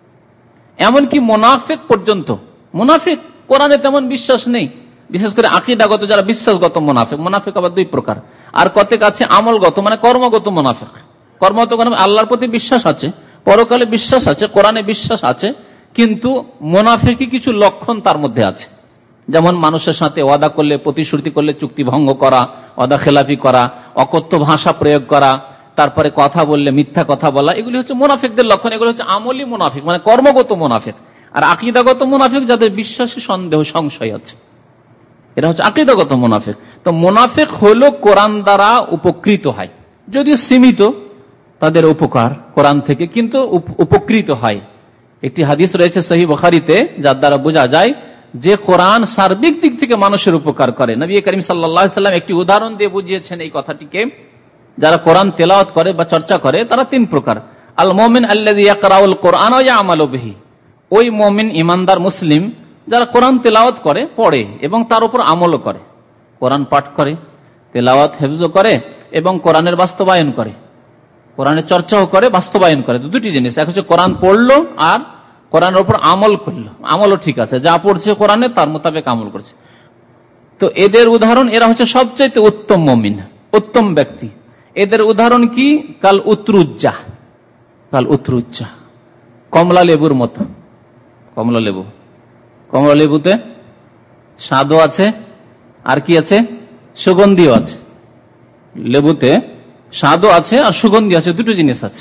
এমনকি মুনাফিক পর্যন্ত, মুনাফিক কোরআনে তেমন বিশ্বাস নেই, বিশেষ করে আকীদাগত যারা বিশ্বাসগত মুনাফিক, মুনাফিক আবার দুই প্রকার, আর কতক আছে আমলগত মানে কর্মগত মুনাফিক। কর্মগত মানে আল্লাহর প্রতি বিশ্বাস আছে, পরকালে বিশ্বাস আছে, কোরআনে বিশ্বাস আছে, কিন্তু মুনাফিকি কিছু লক্ষণ তার মধ্যে আছে। যেমন মানুষের সাথে ওয়াদা করলে, প্রতিশ্রুতি করলে চুক্তি ভঙ্গ করা, ওয়াদা খেলাফি করা, অকথ্য ভাষা প্রয়োগ করা, তারপরে কথা বললে মিথ্যা কথা বলা, এগুলি হচ্ছে মুনাফিকদের লক্ষণ। এগুলো হচ্ছে আমলি মুনাফিক মানে কর্মগত মুনাফিক। আর আকীদাগত মুনাফিক যাদের বিশ্বাসী সন্দেহ সংশয় আছে, এরা হচ্ছে আকীদাগত মুনাফিক। তো মুনাফিক হলো কোরআন দ্বারা উপকৃত হয়, যদিও সীমিত তাদের উপকার কোরআন থেকে, কিন্তু উপকৃত হয়। একটি হাদিস রয়েছে সহিহ বুখারীতে, যার দ্বারা বোঝা যায় যে কোরআন সার্বিক দিক থেকে মানুষের উপকার করে। নবী করিম সাল্লাল্লাহু আলাইহি ওয়াসাল্লাম একটি উদাহরণ দিয়ে বুঝিয়েছেন এই কথাটিকে। যারা কোরআন তেলাওয়াত করে বা চর্চা করে তারা তিন প্রকার। আল মুমিন আল্লাযী ইয়াকরাউল কোরআন ওয়া ইয়ামালু বিহি, ওই মুমিন ইমানদার মুসলিম যারা কোরআন তেলাওয়াত করে, পড়ে এবং তার উপর আমলও করে, কোরআন পাঠ করে, তেলাওয়াত হিফজও করে এবং কোরআনের বাস্তবায়ন করে, কোরআনের চর্চাও করে, বাস্তবায়ন করে। দুটি জিনিস, এক হচ্ছে কোরআন পড়লো আর কোরআনের উপর আমল করলো। আমলও ঠিক আছে, যা পড়ছে কোরআনে তার মোতাবেক আমল করছে। তো এদের উদাহরণ, এরা হচ্ছে সবচেয়ে উত্তম মুমিন, উত্তম ব্যক্তি। এদের উদাহরণ কি? কাল উতরুজ্জা, কাল উতরুজ্জা, কমলা লেবুর মতো। কমলা লেবু, কমলা লেবুতে স্বাদও আছে আর কি আছে, সুগন্ধিও আছে। লেবুতে স্বাদও আছে আর সুগন্ধি আছে, দুটো জিনিস আছে।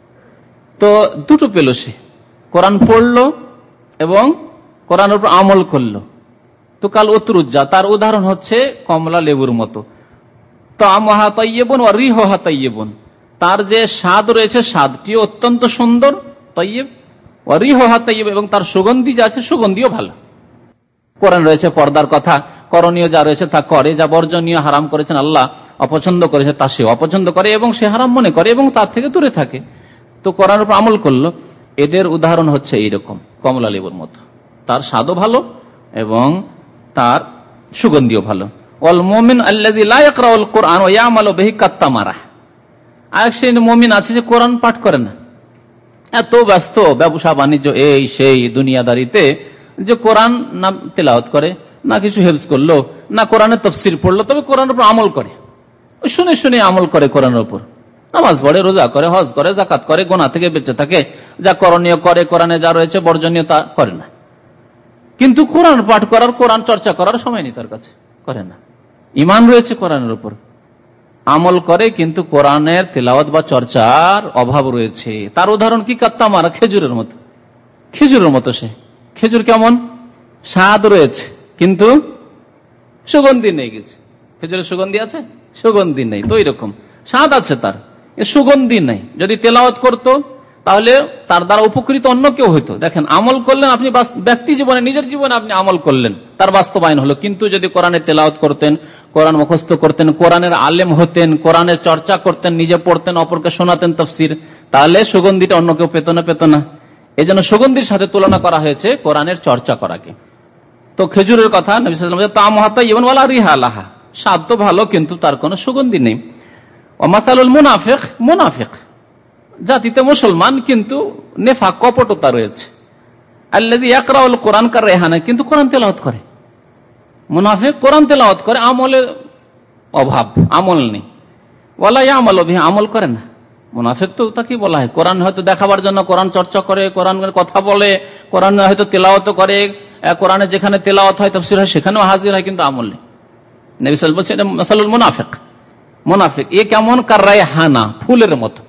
তো দুটো পেল সে, কোরআন পড়লো এবং কোরআনের উপর আমল করলো। তো কাল উতরুজ্জা, তার উদাহরণ হচ্ছে কমলা লেবুর মতো। তা'মুহা তাইয়্যিবুন ওয়া রিহুহা তাইয়্যিবুন, তার যে স্বাদ রয়েছে স্বাদটি অত্যন্ত সুন্দর, তাইয়্যিব, ওয়া রিহুহা তাইয়্যিব, এবং তার সুগন্ধি যা আছে সুগন্ধিও ভালো। কোরআন রয়েছে পর্দার কথা, করণীয় যা রয়েছে তা করে, যা বর্জনীয় হারাম করেছেন আল্লাহ, অপছন্দ করেছে তা সে অপছন্দ করে এবং সে হারাম মনে করে এবং তার থেকে দূরে থাকে। তো কোরআনের উপর আমল করলো। এদের উদাহরণ হচ্ছে এইরকম, কমলা লেবুর মতো, তার স্বাদও ভালো এবং তার সুগন্ধিও ভালো। ওয়াল মুমিন আল্লাযী লা ইয়াকরাউল কোরআন ওয়া ইয়ামালু বিহি কাত্তামারা, আরেক শ্রেণীর মুমিন আছে যে কোরআন পাঠ করে না, এত ব্যস্ত ব্যবসা বাণিজ্য এই সেই দুনিয়াদারিতে যে কোরআন না তেলাওয়াত করে, না কিছু হেফজ করলো, না কোরআনের তাফসীর পড়লো, তবে কোরআনের উপর আমল করে, শুনে শুনে আমল করে, কোরআনের উপর নামাজ পড়ে, রোজা করে, হজ করে, যাকাত করে, গুনাহ থেকে বেঁচে থাকে, যা করণীয় করে, কোরআনে যা রয়েছে বর্জনীয় তা করে না। কিন্তু কোরআন পাঠ করার, কোরআন চর্চা করার সময় নেই তার কাছে, করে না। ঈমান রয়েছে কোরআনের উপর, আমল করে, কিন্তু কোরআনের তেলাওয়াত বা চর্চার অভাব রয়েছে। তার উদাহরণ কি? কাত্তামারা, খেজুরের মতো। খেজুরের মতো সে, খেজুর কেমন স্বাদ রয়েছে কিন্তু সুগন্ধি নেই। কিছু খেজুরের সুগন্ধি আছে, সুগন্ধি নেই। তো এরকম স্বাদ আছে তার, সুগন্ধি নেই। যদি তেলাওয়াত করতো তাহলে তার দ্বারা উপকৃত অন্য কেউ হইতো। দেখেন, আমল করলেন আপনি, ব্যক্তি জীবনে, নিজের জীবনে আপনি আমল করলেন, তার বাস্তবায়ন হলো। কিন্তু যদি কোরআনের তেলাওয়াত করতেন, কোরআন মুখস্থ করতেন, কোরআনের আলেম হতেন, কোরআনের চর্চা করতেন, নিজে পড়তেন, অপরকে শোনাতেন তাফসীর, তাহলে সুগন্ধিটা অন্য কেউ পেত না, পেত না। এই জন্য সুগন্ধির সাথে তুলনা করা হয়েছে কোরআনের চর্চা করাকে। তো খেজুরের কথা নবী সাল্লাল্লাহু আলাইহি ওয়াসাল্লাম, তা'মুহা তাইয়্যিবুন ওয়া লা রিহা লাহা, স্বাদ তো ভালো কিন্তু তার কোনো সুগন্ধি নেই। ওয়া মাসালুল মুনাফিক, মুনাফিক জাতিতে মুসলমান কিন্তু নেফাক, কপটতা রয়েছে। আল্লাযী ইয়াকরাউল কোরআন কার রেহানা, কিন্তু কোরআন তেলাওয়াত করে। মুনাফিক কোরআন তেলাওয়াত করে, আমলের অভাব, আমল নেই। ওয়ালা ইয়ামালু বিহি, আমল করে না। মুনাফিক তো তাকে বলা হয়, কোরআন হয়তো দেখাবার জন্য কোরআন চর্চা করে, কোরআনের কথা বলে, কোরআন হয়তো তেলাওয়াত করে, কোরআনে যেখানে তেলাওয়াত হয়, তাফসীর হয়, সেখানেও হাজির হয়, কিন্তু আমল নেই। নবী সাল্লাল্লাহু আলাইহি ওয়াসাল্লাম বলেছেন এটা মাসালুল মুনাফিক। মুনাফিক এ কেমন? কার রায়হানা, ফুলের মতো।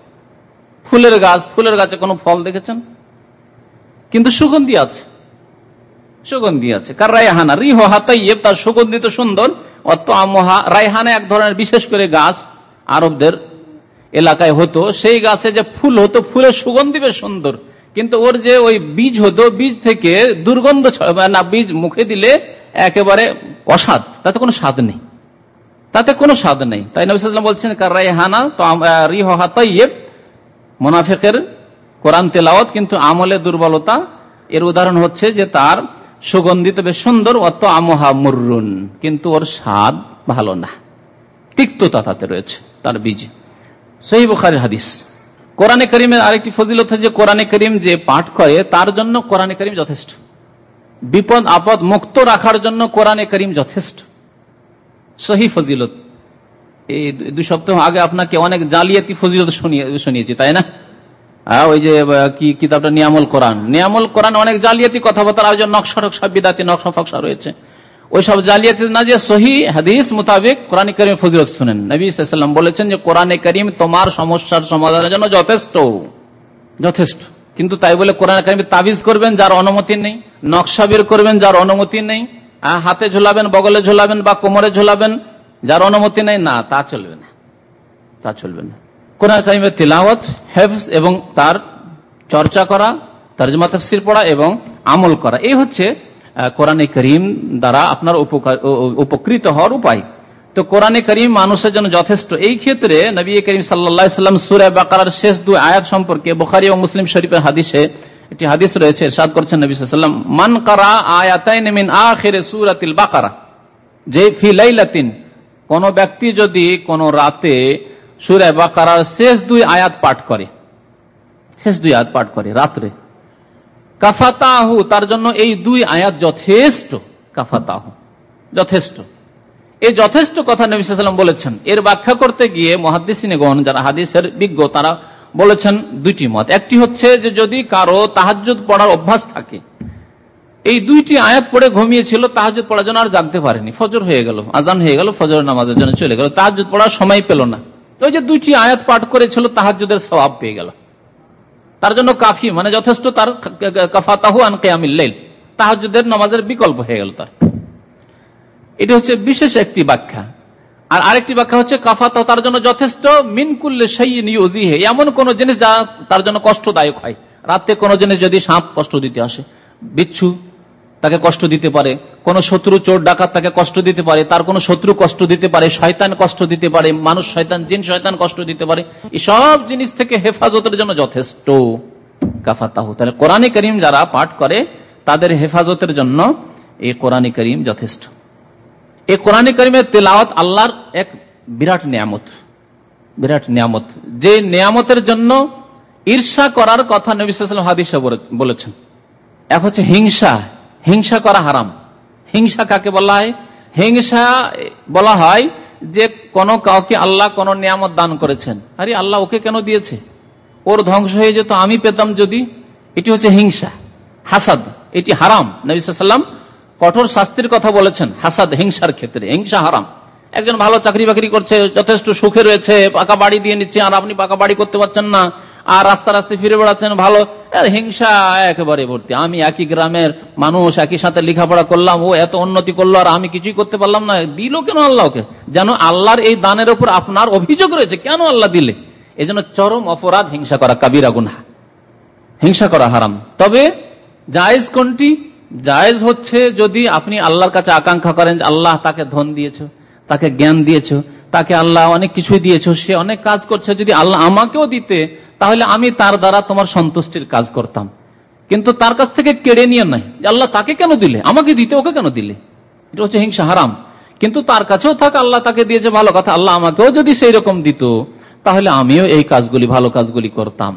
ফুলের গাছ, ফুলের গাছে কোনো ফল দেখেছেন? কিন্তু সুগন্ধি আছে, সুগন্ধি আছে। কার রায়হানা রিহা তাইয়্যিব, তার সুগন্ধি তো সুন্দর। অত আমহা, রায়হানা এক ধরনের বিশেষ করে গাছ আরবদের এলাকায় হতো, সেই গাছে যে ফুল হতো, ফুলের সুগন্ধি বেশ সুন্দর, কিন্তু ওর যে ওই বীজ হতো, বীজ থেকে দুর্গন্ধ না, বীজ মুখে দিলে একেবারে অস্বাদ, তাতে কোনো স্বাদ নেই, তাতে কোনো স্বাদ নেই। তাই নবী সাল্লাল্লাহু আলাইহি ওয়াসাল্লাম বলছেন কার রায়হানা তো রিহা তাইয়্যিব, মুনাফিকের কোরআন তেলাওয়াত কিন্তু আমলে দুর্বলতা। এর উদাহরণ হচ্ছে যে তার সুগন্ধি তো বেশ সুন্দর, অত আমহা মুররুন, কিন্তু ওর স্বাদ ভালো না, তিক্ততা তাতে রয়েছে তার বীজ। সহিহ বুখারীর হাদিস। কোরআনে কারীমের আরেকটি ফজিলত হচ্ছে কোরআনে কারীম যে পাঠ করে তার জন্য কোরআনে কারীম যথেষ্ট, বিপদ আপদ মুক্ত রাখার জন্য কোরআনে কারীম যথেষ্ট। সহি ফজিলত। এই 2 সপ্তাহ আগে আপনাকে অনেক জালিয়াতি ফজিলত শুনিয়েছি, তাই না? ওই যে কি কিতাবটা নিয়ামুল কোরআন, নিয়ামুল কোরআন অনেক জালিয়াতি কথাবার্তা, আর নকশা টকশা বিদাতি নকশা ফকশা রয়েছে, ওই সব জালিয়াতি না, যে সহি হাদিস মোতাবেক কোরআনে কারীম ফজিলত শুনেন। নবী সাল্লাল্লাহু আলাইহি ওয়াসাল্লাম বলেছেন যে কোরআনে কারীম তোমার সমস্যার সমাধানের জন্য যথেষ্ট, যথেষ্ট। কিন্তু তাই বলে কোরআনে কারীমে তাবিজ করবেন যার অনুমতি নেই, নকশা বের করবেন যার অনুমতি নেই, হাতে ঝোলাবেন, বগলে ঝোলাবেন বা কোমরে ঝোলাবেন যার অনুমতি নেই, না, তা চলবে না, তা চলবে না। কোরআন কারীমের তিলাওয়াত, হিফজ এবং তার চর্চা করা, তরজমা তাফসীর পড়া এবং আমল করা, এই হচ্ছে কোরআনে কারীম দ্বারা আপনার উপকৃত হওয়ার উপায়। তো কোরআনে কারীম মানুষের জন্য যথেষ্ট। এই ক্ষেত্রে নবী করিম সাল্লাল্লাহু আলাইহি ওয়াসাল্লাম সূরা বাকারার শেষ 2 আয়াত সম্পর্কে বুখারী ও মুসলিম শরীফের হাদিসে একটি হাদিস রয়েছে, ইরশাদ করছেন নবী সাল্লাল্লাহু আলাইহি ওয়াসাল্লাম, মান কারা আয়াতাইন মিন আখির সূরাতিল বাকারা, যে ফি লাইলাতিন, কোন ব্যক্তি যদি কোন রাতে সূরা বাকারার শেষ 2 আয়াত পাঠ করে, শেষ 2 আয়াত পাঠ করে রাতে, কাফাতাহু, তার জন্য এই 2 আয়াত যথেষ্ট, কাফাতাহু যথেষ্ট। এই যথেষ্ট কথা নবী সাল্লাল্লাহু আলাইহি ওয়াসাল্লাম বলেছেন। এর ব্যাখ্যা করতে গিয়ে মুহাদ্দিসিনগণ যারা হাদিসের বিজ্ঞ তারা বলেছেন 2টি মত। একটি হচ্ছে যে যদি কারো তাহাজ্জুদ পড়ার অভ্যাস থাকে, এই 2টি আয়াত পড়ে ঘুমিয়েছিল, তাহাজ্জুদ পড়ার জন্য আর জাগতে পারেনি, ফজর হয়ে গেল, আজান হয়ে গেল, ফজর নামাজের জন্য চলে গেল, তাহাজ্জুদ পড়ার সময় পেল না, ওই যে 2টি আয়াত পাঠ করেছিল তাহাজ্জুদের সওয়াব পেয়ে গেল, তার জন্য কাফি, মানে যথেষ্ট, তার কাফাতাহু আন কিয়ামিল লাইল, তাহাজ্জুদের নামাজের বিকল্প হয়ে গেল তার। এটি হচ্ছে বিশেষ একটি ব্যাখ্যা। আর আরেকটি ব্যাখ্যা হচ্ছে কাফাতাহু, তার জন্য যথেষ্ট, মিন কুল্লি শাইইন ইউযিহি, এমন কোন জিনিস যা তার জন্য কষ্টদায়ক হয়। রাতে কোন জিনিস যদি সাপ কষ্ট দিতে আসে, বিচ্ছু তাকে কষ্ট দিতে পারে, কোন শত্রু চোর ডাকাত তাকে কষ্ট দিতে পারে, তার কোন শত্রু কষ্ট দিতে পারে, শয়তান কষ্ট দিতে পারে, মানুষ শয়তান, জিন শয়তান কষ্ট দিতে পারে, এসব জিনিস থেকে হেফাজতের জন্য যথেষ্ট কাফাতাহু। তাহলে কোরআনে কারীম যারা পাঠ করে তাদের হেফাজতের জন্য এই কোরআনে কারীম যথেষ্ট। এই কোরআনে কারীমের তেলাওয়াত আল্লাহর এক বিরাট নিয়ামত, বিরাট নিয়ামত, যে নিয়ামতের জন্য ঈর্ষা করার কথা নবী সাল্লাল্লাহু আলাইহি ওয়াসাল্লাম হাদিসে বলেছেন। এক হচ্ছে হিংসা, হিংসা করা হারাম। হিংসা কাকে বলা হয়? হিংসা বলা হয় যে কাউকে আল্লাহ কোন নিয়ামত দান করেছেন, আরে আল্লাহ ওকে কেন দিয়েছে, ওর ধ্বংস হয়ে যেত, আমি পেতাম যদি, এটি হচ্ছে হিংসা, হাসাদ, এটি হারাম। নবী সাল্লাল্লাহু আলাইহি ওয়াসাল্লাম কঠোর শাস্তির কথা বলেছেন হাসাদ, হিংসার ক্ষেত্রে। হিংসা হারাম। একজন ভালো চাকরি বাকরি করছে, যথেষ্ট সুখে রয়েছে, পাকা বাড়ি দিয়ে নিচ্ছে, আর আপনি পাকা বাড়ি করতে পারছেন না, আর রাস্তা রাস্তায় ফিরে বেড়াচ্ছেন, ভালো, হিংসা একেবারে ভর্তি। আমি একই গ্রামের মানুষ, একই সাথে লেখাপড়া করলাম, ও এত উন্নতি করলো আর আমি কিছুই করতে পারলাম না, দিল কেন আল্লাহকে? যেন আল্লাহর এই দানের উপর আপনার অভিযোগ রয়েছে, কেন আল্লাহ দিলে? এই জন্য চরম অপরাধ হিংসা করা, কাবিরা গুনাহ, হিংসা করা হারাম। তবে জায়েজ কোনটি? জায়েজ হচ্ছে যদি আপনি আল্লাহর কাছে আকাঙ্ক্ষা করেন, আল্লাহ তাকে ধন দিয়েছো, তাকে জ্ঞান দিয়েছো, তাকে আল্লাহ অনেক কিছুই দিয়েছো, সে অনেক কাজ করছে, যদি আল্লাহ আমাকেও দিতে তাহলে আমি তার দ্বারা তোমার সন্তুষ্টির কাজ করতাম, কিন্তু তার কাছ থেকে কেড়ে নিয়ে নাই, আল্লাহ তাকে কেন দিলে, আমাকে দিতে ওকে কেন দিলে, এটা হচ্ছে হিংসা, হারাম। কিন্তু তার কাছেও থাক, আল্লাহ তাকে দিয়েছে, ভালো কথা, আল্লাহ আমাকেও যদি সেই রকম দিত তাহলে আমিও এই কাজগুলি, ভালো কাজগুলি করতাম।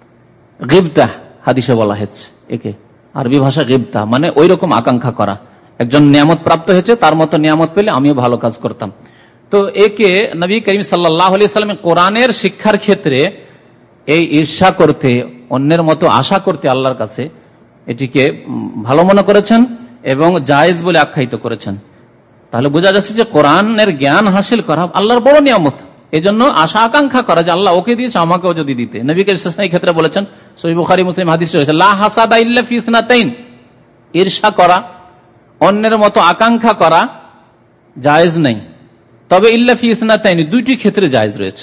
গিবতা হাদিসে বলা হয়েছে একে, আরবি ভাষা গিবতা মানে ওই রকম আকাঙ্ক্ষা করা, একজন নিয়ামত প্রাপ্ত হয়েছে, তার মতো নিয়ামত পেলে আমিও ভালো কাজ করতাম। তো একে নবী করিম সাল্লাল্লাহু আলাইহি ওয়াসাল্লাম কোরআনের শিক্ষার ক্ষেত্রে এই ঈর্ষা করতে, অন্যের মতো আশা করতে আল্লাহর কাছে, এটিকে ভালো মনে করেছেন এবং জায়েজ বলে আখ্যায়িত করেছেন। তাহলে বোঝা যাচ্ছে যে কোরআনের জ্ঞান হাসিল করা আল্লাহর বড় নিয়ামত, এই জন্য আশা আকাঙ্ক্ষা করা যে আল্লাহ ওকে দিয়েছে, আমাকেও যদি দিতে। নবী করিম সাল্লাল্লাহু আলাইহি ওয়াসাল্লাম এই ক্ষেত্রে বলেছেন, সহিহ বুখারী মুসলিম হাদিস রয়েছে, লা হাসাদা ইল্লা ফি ইসনাতাইন, ঈর্ষা করা, অন্যের মতো আকাঙ্ক্ষা করা জায়েজ নেই। তবে ইল্লা ফি ইসনাতাইনি, দুইটি ক্ষেত্রে জায়েজ রয়েছে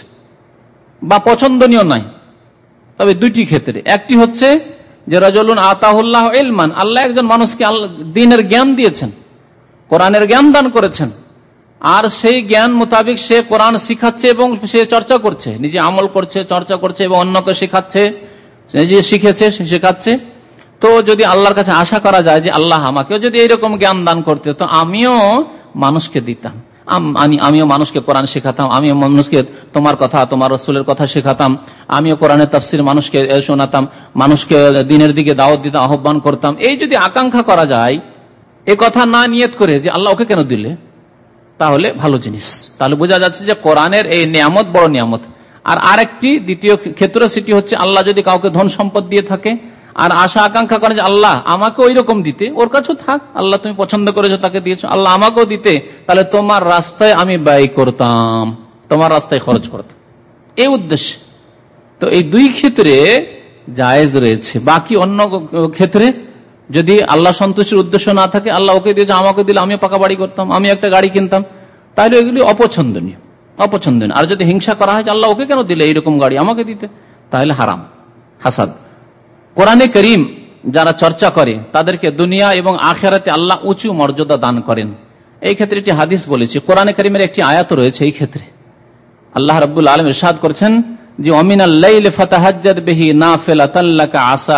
বা পছন্দনীয় নাই, তবে দুইটি ক্ষেত্রে। একটি হচ্ছে যে রাজুলুন আতাহুল্লাহ ইলমান, আল্লাহ একজন মানুষকে দ্বীনের জ্ঞান দিয়েছেন, কোরআনের জ্ঞান দান করেছেন, আর সেই জ্ঞান মোতাবেক সে কোরআন শিখাচ্ছে এবং সে চর্চা করছে, নিজে আমল করছে, চর্চা করছে এবং অন্যকে শেখাচ্ছে, নিজে শিখেছে শেখাচ্ছে। তো যদি আল্লাহর কাছে আশা করা যায় যে আল্লাহ আমাকেও যদি এইরকম জ্ঞান দান করতে তো আমিও মানুষকে দিতাম, আমিও মানুষকে কোরআন শেখাতাম, আমিও মানুষকে তোমার কথা, তোমার রাসূলের কথা শেখাতাম, আমিও কোরআনের তাফসীর মানুষকে শোনাতাম, মানুষকে দ্বীনের দিকে দাওয়াত দিতাম, আহ্বান করতাম। এই যদি আকাঙ্ক্ষা করা যায়, এ কথা না নিয়ত করে যে আল্লাহ ওকে কেন দিলে, তাহলে ভালো জিনিস। তাহলে বোঝা যাচ্ছে যে কোরআনের এই নিয়ামত বড় নিয়ামত। আর আরেকটি দ্বিতীয় ক্ষেত্র, সেটি হচ্ছে আল্লাহ যদি কাউকে ধন সম্পদ দিয়ে থাকে আর আশা আকাঙ্ক্ষা করে যে আল্লাহ আমাকে ওই রকম দিতে, ওর কাছেও থাক, আল্লাহ তুমি পছন্দ করেছো তাকে দিয়েছো, আল্লাহ আমাকেও দিতে, তাহলে তোমার রাস্তায় আমি ব্যয় করতাম, তোমার রাস্তায় খরচ করতাম, এই উদ্দেশ্যে। তো এই দুই ক্ষেত্রে জায়েজ রয়েছে। বাকি অন্য ক্ষেত্রে যদি আল্লাহ সন্তুষ্টির উদ্দেশ্য না থাকে, আল্লাহ ওকে দিয়েছে আমাকে দিলে আমিও পাকা বাড়ি করতাম, আমি একটা গাড়ি কিনতাম, তাহলে এগুলি অপছন্দনীয়। আর যদি হিংসা করা হয় আল্লাহ ওকে কেন দিলে এইরকম গাড়ি আমাকে দিতে, তাহলে হারাম, হাসাদ। কোরআনে করিম যারা চর্চা করে তাদেরকে দুনিয়া এবং আখিরাতে আল্লাহ উঁচু মর্যাদা দান করেন। এই ক্ষেত্রে একটি হাদিস বলেছি, কোরআনে করিমের একটি আয়াত রয়েছে এই ক্ষেত্রে। আল্লাহ রাব্বুল আলামিন ইরশাদ করছেন যে ওয়ামিনাল লাইলি ফাতাহাজ্জাদ বিহি নাফিলাতাল লাকা আসা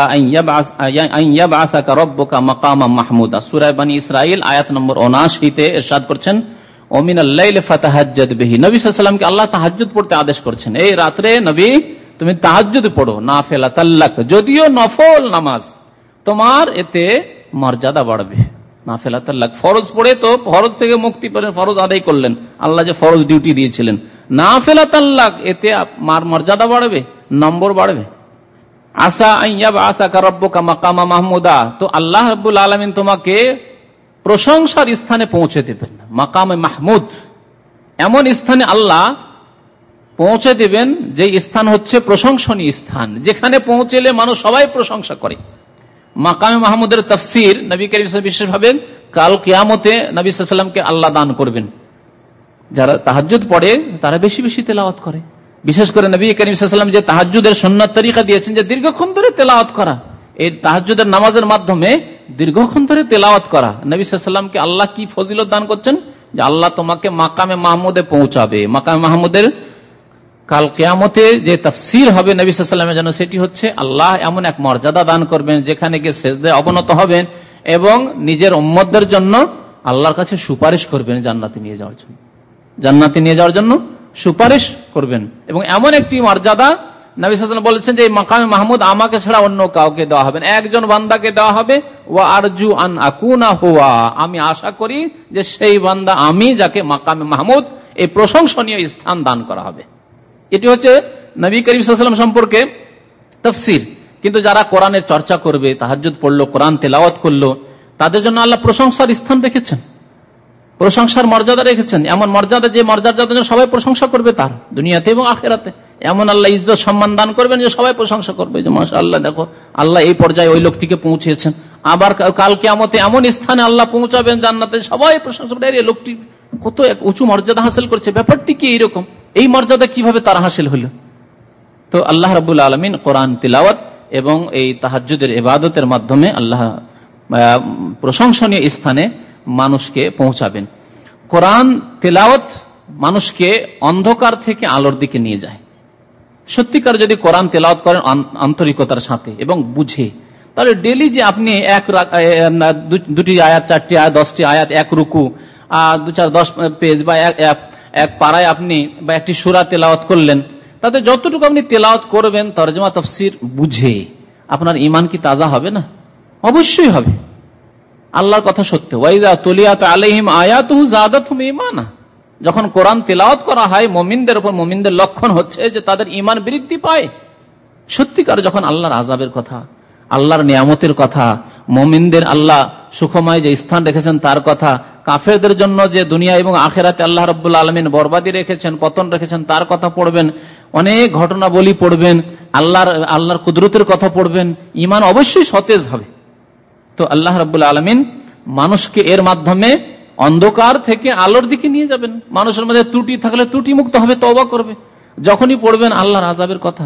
আন ইয়াবআসাকা রাব্বুকা মাকামান মাহমুদা। সূরা বনী ইসরাঈল আয়াত নম্বর 79 তে ইরশাদ করছেন ওয়ামিনাল লাইলি ফাতাহাজ্জাদ বিহি। নবী সাল্লাল্লাহু আলাইহি ওয়াসাল্লামকে আল্লাহ তাহাজ্জুদ পড়তে আদেশ করছেন, এই রাতে নবী তুমি তাহাজ্জুদ পড়ো, নাফিলাতাল লাক, যদিও নফল নামাজ, তোমার এতে মর্যাদা বাড়বে। নাফিলাতাল লাক, ফরজ পড়ে তো ফরজ থেকে মুক্তি পেলেন, ফরজ আদায় করলেন, আল্লাহ যে ফরজ ডিউটি দিয়েছিলেন। নাফিলাতাল লাক, এতে আপনার মর্যাদা বাড়বে, নম্বর বাড়বে। আসা আন ইয়াবআসাকা রাব্বুকা মাকামা মাহমুদা, তো আল্লাহ রাব্বুল আলামিন তোমাকে প্রশংসার স্থানে পৌঁছে দেবেন, মাকামে মাহমুদ, এমন স্থানে আল্লাহ পৌঁছে দেবেন যে স্থান হচ্ছে প্রশংসনীয় স্থান, যেখানে পৌঁছলে মানুষ সবাই প্রশংসা করে। মাকামে মাহমুদের তাফসীর নবী করিম সাল্লাল্লাহু আলাইহি ওয়াসাল্লাম বিশেষভাবে কাল কিয়ামতে নবী সাল্লাল্লাহু আলাইহি ওয়াসাল্লামকে আল্লাহ দান করবেন। যারা তাহাজ্জুদ পড়ে তারা বেশি বেশি তেলাওয়াত করে, বিশেষ করে নবী করিম সাল্লাল্লাহু আলাইহি ওয়াসাল্লাম যে তাহাজ্জুদের সুন্নাত তরিকা দিয়েছেন যে দীর্ঘক্ষণ ধরে তেলাওয়াত করা, এই তাহাজ্জুদের নামাজের মাধ্যমে দীর্ঘক্ষণ ধরে তেলাওয়াত করা, নবী সাল্লাল্লাহু আলাইহি ওয়াসাল্লামকে আল্লাহ কি ফজিলত দান করছেন যে আল্লাহ তোমাকে মাকামে মাহমুদে পৌঁছাবে। মাকামে মাহমুদের কাল কিয়ামতে যে তাফসীর হবে নবী সাল্লাল্লাহু আলাইহি ওয়াসাল্লামের জন্য, সেটি হচ্ছে আল্লাহ এমন এক মর্যাদা দান করবেন যেখানে গিয়ে সিজদায় অবনত হবেন এবং নিজের উম্মতদের জন্য আল্লাহর কাছে সুপারিশ করবেন জান্নাতে নিয়ে যাওয়ার জন্য, জান্নাতে নিয়ে যাওয়ার জন্য সুপারিশ করবেন। এবং এমন একটি মর্যাদা নবী সাল্লাল্লাহু আলাইহি ওয়াসাল্লাম বলেছেন যে এই মাকামে মাহমুদ আমাকে ছাড়া অন্য কাউকে দেওয়া হবে না, একজন বান্দাকে দেওয়া হবে। ওয়া আরজু আন আকুনা হুয়া, আমি আশা করি যে সেই বান্দা আমি যাকে মাকামে মাহমুদ এই প্রশংসনীয় স্থান দান করা হবে। এটি হচ্ছে নবী করিম সাল্লাল্লাহু আলাইহি ওয়াসাল্লাম সম্পর্কে তাফসীর। কিন্তু যারা কোরআনের চর্চা করবে, তাহাজ্জুদ পড়লো, কোরআন তেলাওয়াত করলো, তাদের জন্য আল্লাহ প্রশংসার স্থান রেখেছেন, প্রশংসার মর্যাদা রেখেছেন, এমন মর্যাদা যে মর্যাদার জন্য সবাই প্রশংসা করবে তার দুনিয়াতে এবং আখিরাতে। এমন আল্লাহ ইজ্জত সম্মান দান করবেন যে সবাই প্রশংসা করবে যে মাশাআল্লাহ, দেখো আল্লাহ এই পর্যায়ে ওই লোকটিকে পৌঁছেছেন। আবার কাল কিয়ামতে এমন স্থানে আল্লাহ পৌঁছাবেন জান্নাতে, সবাই প্রশংসা করবে এই লোকটি কত উঁচু মর্যাদা হাসিল করছে, ব্যাপারটি কি এইরকম, এই মর্যাদা কিভাবে তার হাসিল হলো। তো আল্লাহ রাব্বুল আলামিন কোরআন তিলাওয়াত এবং এই তাহাজ্জুদের ইবাদতের মাধ্যমে আল্লাহ প্রশংসনীয় স্থানে মানুষকে পৌঁছাবেন। কোরআন তিলাওয়াত মানুষকে অন্ধকার থেকে আলোর দিকে নিয়ে যায়। সত্যিকার যদি কোরআন তেলাওয়াত করেন আন্তরিকতার সাথে এবং বুঝে, তাহলে ডেলি যে আপনি দুটি আয়াত, 4টি আয়াত, 10টি আয়াত, এক রুকু, 2-4-10 পেজ বা এক পারায় আপনি বা একটি সূরা তেলাওয়াত করলেন, তাতে যতটুকু আপনি তেলাওয়াত করবেন তরজমা তাফসীর বুঝে, আপনার ঈমান কি তাজা হবে না? অবশ্যই হবে। আল্লাহর কথা সত্য, ওয়াইদা তুলিয়াত আলাইহিম আয়াতুহু যাদাতহুম ঈমানা, যখন কোরআন তেলাওয়াত করা হয় মুমিনদের উপর, মুমিনদের লক্ষণ হচ্ছে যে তাদের ঈমান বৃদ্ধি পায়। সত্যিকার যখন আল্লাহর আযাবের কথা, আল্লাহর নিয়ামতের কথা, মুমিনদের আল্লাহ সুখময় যে স্থান রেখেছেন তার কথা, কাফেরদের জন্য যে দুনিয়া এবং আখিরাতে আল্লাহ রাব্বুল আলামিন বরবাদি রেখেছেন, পতন রেখেছেন, তার কথা পড়বেন, অনেক ঘটনাবলী পড়বেন, আল্লাহর কুদরতের কথা পড়বেন, ঈমান অবশ্যই সতেজ হবে। তো আল্লাহ রাব্বুল আলামিন মানুষকে এর মাধ্যমে অন্ধকার থেকে আলোর দিকে নিয়ে যাবেন। মানুষের মধ্যে ত্রুটি থাকলে ত্রুটি মুক্ত হবে, তওবা করবে। যখনই পড়বেন আল্লাহর আযাবের কথা,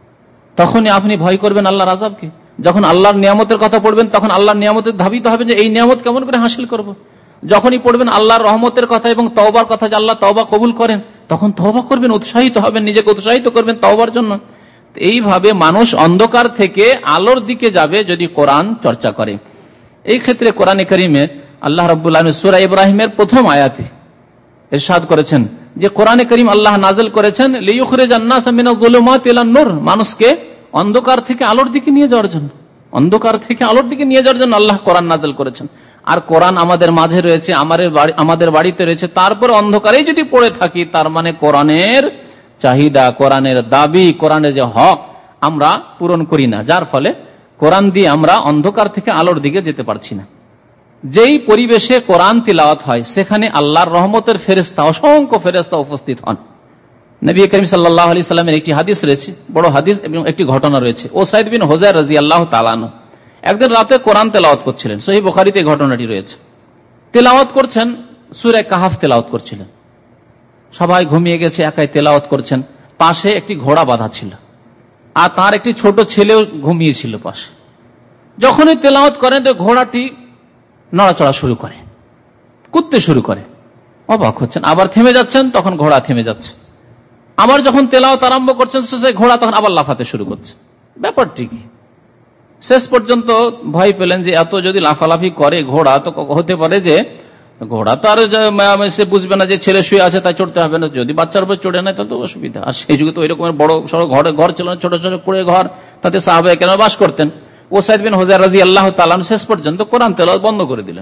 তখনই আপনি ভয় করবেন আল্লাহর আযাবকে। যখন আল্লাহর নিয়ামতের কথা পড়বেন, তখন আল্লাহর নিয়ামতের ধাবিত হবে যে এই নিয়ামত কেমন করে হাসিল করব। যখনই পড়বেন আল্লাহর রহমতের কথা এবং তওবার কথা, যে আল্লাহ তওবা কবুল করেন, তখন তওবা করবেন, উৎসাহিত হবেন, নিজেকে উৎসাহিত করবেন তওবার জন্য। এইভাবে মানুষ অন্ধকার থেকে আলোর দিকে যাবে যদি কোরআন চর্চা করে। এই ক্ষেত্রে কোরআনে কারীমে আল্লাহ রাব্বুল আলামিন সূরা ইব্রাহিমের প্রথম আয়াতে ইরশাদ করেছেন যে কোরআনে কারীম আল্লাহ নাযিল করেছেন লিইখরিজান নাসা মিনাজ যুলুমাতি ইলান নূর, মানুষকে অন্ধকার থেকে আলোর দিকে নিয়ে যাওয়ার জন্য, অন্ধকার থেকে আলোর দিকে নিয়ে যাওয়ার জন্য আল্লাহ কোরআন নাযিল করেছেন। আর কোরআন আমাদের মাঝে রয়েছে, আমাদের বাড়িতে রয়েছে, তারপর অন্ধকারেই যদি পড়ে থাকি, তার মানে কোরআনের চাহিদা, কোরআনের দাবি, কোরআনের যে হক আমরা পূরণ করি না, যার ফলে কোরআন দিয়ে আমরা অন্ধকার থেকে আলোর দিকে যেতে পারছি না। যেই পরিবেশে কোরআন তিলাওয়াত হয় সেখানে আল্লাহর রহমতের ফেরেশতা, অসংখ্য ফেরেশতা উপস্থিত হন। নবী করিম সাল্লাল্লাহু আলাইহি সাল্লামের একটি হাদিস রয়েছে, বড় হাদিস, এবং একটি ঘটনা রয়েছে। ওসাইদ বিন হুযায়র রাদিয়াল্লাহু তাআলা আনহু একদিন রাতে কোরআন তেলাওয়াত করছিলেন, সহিহ বুখারীতে এই ঘটনাটি রয়েছে। তেলাওয়াত করছেন, সূরা কাহাফ তেলাওয়াত করছিলেন। সবাই ঘুমিয়ে গেছে, একাই তেলাওয়াত করছেন। পাশে একটি ঘোড়া বাঁধা ছিল, আর তার একটি ছোট ছেলেও ঘুমিয়েছিল পাশে। যখনই তেলাওয়াত করেন তো ঘোড়াটি নড়াচড়া শুরু করে, কুদতে শুরু করে। অবাক হচ্ছেন, আবার থেমে যাচ্ছেন, তখন ঘোড়া থেমে যাচ্ছে। আবার যখন তেলাওয়াত আরম্ভ করছেন সেই ঘোড়া তখন আবার লাফাতে শুরু করছে। ব্যাপারটি কি? শেষ পর্যন্ত ভয় পেলেন যে এত যদি লাফালাফি করে ঘোড়া, তো হতে পারে যে ঘোড়া তো আর সে বুঝবে না যে ছেলে শুয়ে আছে তাই চড়তে হবে না, যদি বাচ্চার উপর চড়ে নেয় তাহলে তো অসুবিধা। আর সেই যুগে তো ওই রকমের বড় সড়ো ঘর ছিল না, ছোট ছোট কুড়ে ঘর, তাতে সাহাবায়ে কেরাম বাস করতেন। ওসাইদ বিন হুযায়র রাদিয়াল্লাহু তাআলা শেষ পর্যন্ত কোরআন তেলাওয়াত বন্ধ করে দিলেন।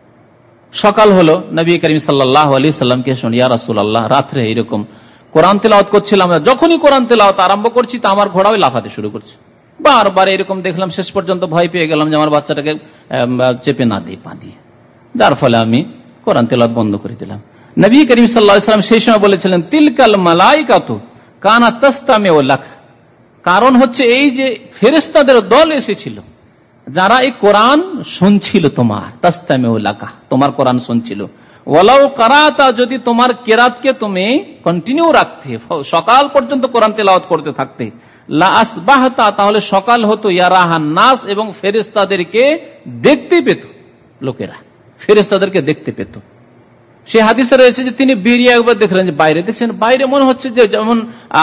সকাল হলো, নবী করিম সাল্লাল্লাহু আলাইহি সাল্লামকে শুনি, ইয়া রাসূলুল্লাহ, রাত্রে এরকম কোরআন তেলাওয়াত করছিলাম, যখনই কোরআন তেলাওয়াত আরম্ভ করছি তা আমার ঘোড়াও লাফাতে শুরু করছে। বারবার এরকম দেখলাম, শেষ পর্যন্ত ভয় পেয়ে গেলাম যে আমার বাচ্চাটাকে চেপে না দিই পা দিয়ে, যার ফলে আমি কোরআন তেলাওয়াত বন্ধ করে দিলাম। নবী করিম সাল্লাল্লাহু আলাইহি সাল্লাম সেই সময় বলেছিলেন তিলকাল মালাইকাতু কানাত তাসতামিউ লাক, কারণ হচ্ছে এই যে ফেরেশতাদের দল এসেছিল যারা এই কোরআন শুনছিল, তোমার তাসতামিউ লাকা, তোমার কোরআন শুনছিল। ওয়ালাউ কারাতা, যদি তোমার কেরাতকে তুমি কন্টিনিউ রাখতে, সকাল পর্যন্ত কোরআন তেলাওয়াত করতে থাকতে, লা আসবাহতা, তাহলে সকাল হতো, ইয়ারাহান নাস, এবং ফেরেশতাদেরকে দেখতে পেত লোকেরা, ফেরেশতাদেরকে দেখতে পেত। সে হাদিসে রয়েছে যে তিনি বেরিয়ে একবার দেখলেন যে বাইরে, দেখছেন বাইরে মনে হচ্ছে যে যেমন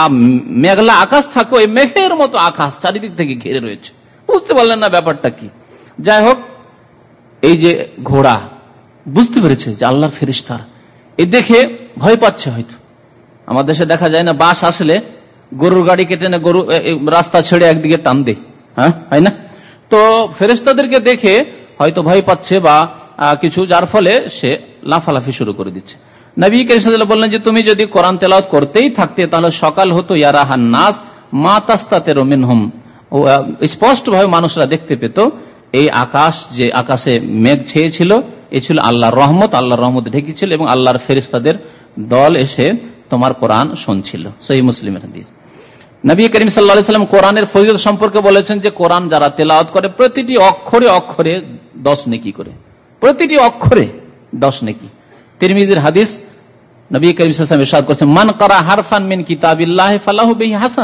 মেঘলা আকাশ থাকে, ওই মেঘের মতো আকাশ চারিদিক থেকে ঘিরে রয়েছে। বুঝতে পারলেন না ব্যাপারটা কি। যাই হোক, এই যে ঘোড়া বুঝতে পেরেছে যে আল্লাহর ফেরেশতা, এই দেখে ভয় পাচ্ছে। হয়তো আমাদের দেশে দেখা যায় না, বাস আসলে গরুর গাড়ি কেটে না, গরু রাস্তা ছেড়ে একদিকে টান দে, হ্যাঁ, হয় না? তো ফেরেশতাদেরকে দেখে হয়তো ভয় পাচ্ছে বা কিছু, যার ফলে সে লাফালাফি শুরু করে দিচ্ছে। নবী কারীম সাল্লাল্লাহু আলাইহি ওয়াসাল্লাম বললেন যে তুমি যদি কোরআন তেলাওয়াত করতেই থাকতে, তাহলে সকাল হতো, ইয়ারাহান নাস মা তাস্তাতিরু মিনহুম, স্পষ্ট ভাবে মানুষরা দেখতে পেত এই আকাশ, যে আকাশে মেঘ ছেয়েছিল, এ ছিল আল্লাহর রহমত, আল্লাহর রহমত ঢেকেছিল, এবং আল্লাহর ফেরেশতাদের দল এসে তোমার কোরআন শুনছিল। সহিহ মুসলিমের হাদিস। নবী করিম সাল্লাল্লাহু আলাইহি ওয়াসাল্লাম কোরআনের ফজিলত সম্পর্কে বলেছেন যে কোরআন যারা তেলাওয়াত করে প্রতিটি অক্ষরে অক্ষরে 10 নেকি করে, প্রতিটি অক্ষরে 10 নেকি। তিরমিজির হাদিস, নবী করিম সাল্লাল্লাহু আলাইহি ওয়াসাল্লাম ইরশাদ করেছেন মান কারা হারফান মিন কিতাবিল্লাহি ফালাহু বিহি হাসান,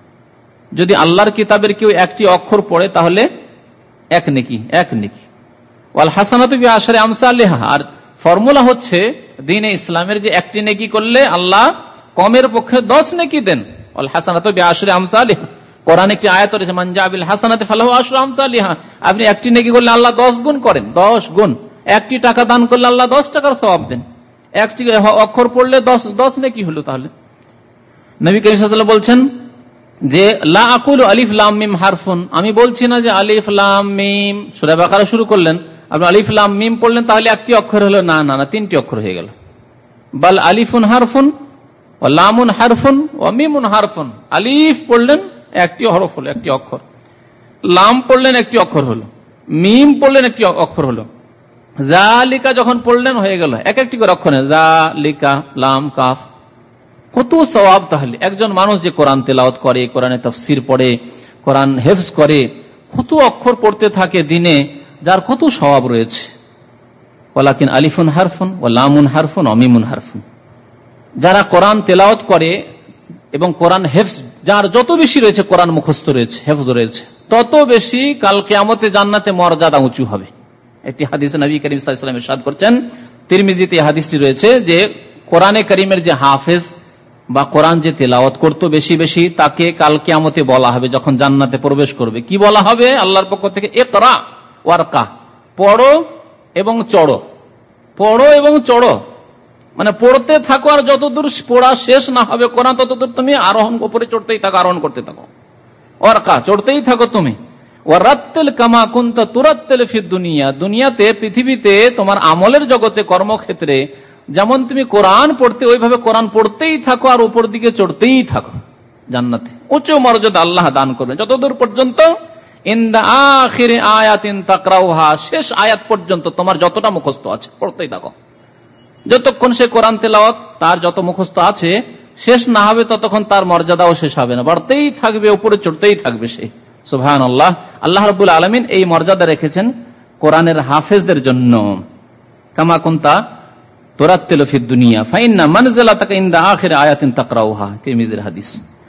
যদি আল্লাহর কিতাবের কেউ একটি অক্ষর পড়ে তাহলে 1 নেকি, 1 নেকি। ওয়াল হাসানাতু বিআশরি আমসালিহা, আর ফর্মুলা হচ্ছে দ্বীনে ইসলামের যে একটি নেকি করলে আল্লাহ কমের পক্ষে 10 নেকি দেন। ওয়াল হাসানাতু বিআশরি আমসালিহা, কোরআন একটি আয়াত রয়েছে মান জা বিল হাসানাতি ফালাহু আশরু আমসালিহা, আপনি একটি নেকি করলে আল্লাহ 10 গুণ করেন, 10 গুণ। একটি টাকা দান করলে আল্লাহ 10 টাকার সওয়াব দেন। একটি অক্ষর পড়লে 10 নেকি হলো। তাহলে নবী করিম সাল্লাল্লাহু আলাইহি ওয়াসাল্লাম বলছেন যে লা আকুলু আলিফ লাম মিম হারফুন, আমি বলছি না যে আলিফ লাম মিম, সূরা বাকারা শুরু করলেন, আপনি আলিফ লাম মিম পড়লেন তাহলে একটি অক্ষর হলো, না না না, 3টি অক্ষর হয়ে গেল। বাল আলিফুন হারফুন ওয়া লামুন হারফুন ওয়া মিমুন হারফুন, আলিফ পড়লেন একটি হরফ হলো, একটি অক্ষর, লাম পড়লেন একটি অক্ষর হলো, মিম পড়লেন একটি অক্ষর হলো, জালিকা যখন পড়লেন হয়ে গেল এক একটি করে অক্ষর, জালিকা, লাম, কাফ। কত সওয়াব! তাহলে একজন মানুষ যে কোরআন তেলাওয়াত করে, কোরআনের তাফসীর পড়ে, কোরআন হেফজ করে, কত অক্ষর পড়তে থাকে দিনে, যার কত স্বভাব রয়েছে, ওয়ালাকিন আলিফুন হারফুন ও লামুন হারফুন অমিমুন হারফুন। যারা কোরআন তেলাওয়াত করে এবং কোরআন হেফজ যার যত বেশি রয়েছে, কোরআন মুখস্থ রয়েছে, হেফজ রয়েছে, তত বেশি কাল কিয়ামতে জান্নাতে মর্যাদা উঁচু হবে। একটি হাদিসে নবী করিম সাল্লাল্লাহু আলাইহি ওয়াসাল্লাম ইরশাদ করছেন, তিরমিজিতে এই হাদিসটি রয়েছে, যে কোরআনে কারীমের যে হাফেজ বা কোরআন যে তেলাওয়াত করতো বেশি বেশি, তাকে কাল কিয়ামতে বলা হবে যখন জান্নাতে প্রবেশ করবে, কি বলা হবে আল্লাহর পক্ষ থেকে? ইকরা ওয়ারকা, পড়ো এবং চড়ো, পড়ো এবং চড়ো, মানে পড়তে থাকো, আর যতদূর পড়া শেষ না হবে কোরআন ততদূর তুমি আরোহণ, উপরে চড়তেই থাকো, আরোহণ করতে থাকো, ওয়ারকা চড়তেই থাকো তুমি। ওয়ারাত্তিল কামা কুনতা তুরাত্তিল ফিদ দুনিয়া, দুনিয়াতে পৃথিবীতে তোমার আমলের জগতে কর্মক্ষেত্রে যেমন তুমি কোরআন পড়তে, ওইভাবে কোরআন পড়তেই থাকো আর উপর দিকে চড়তেই থাকো। জান্নাতে উচ্চ মর্যাদা আল্লাহ দান করবেন যতদূর পর্যন্ত ইনদা আখিরি আয়াতিন তাকরাউহা, শেষ আয়াত পর্যন্ত তোমার যতটা মুখস্থ আছে পড়তেই থাকো। যতক্ষণ সে কোরআন তেলাওয়াত তার যত মুখস্থ আছে শেষ না হবে, ততক্ষণ তার মর্যাদাও শেষ হবে না, বাড়তেই থাকবে, উপরে চড়তেই থাকবে সে। সুবহানাল্লাহ। আল্লাহ রাব্বুল আলামিন এই মর্যাদা রেখেছেন কোরআনের হাফেজদের জন্য। কামা কুনতা তুরাত্তিলু ফিদ দুনিয়া ফাইন্না মানজিলাতাকা ইনদা আখিরি আয়াতিন তাকরাউহা, তিরমিজির হাদিস।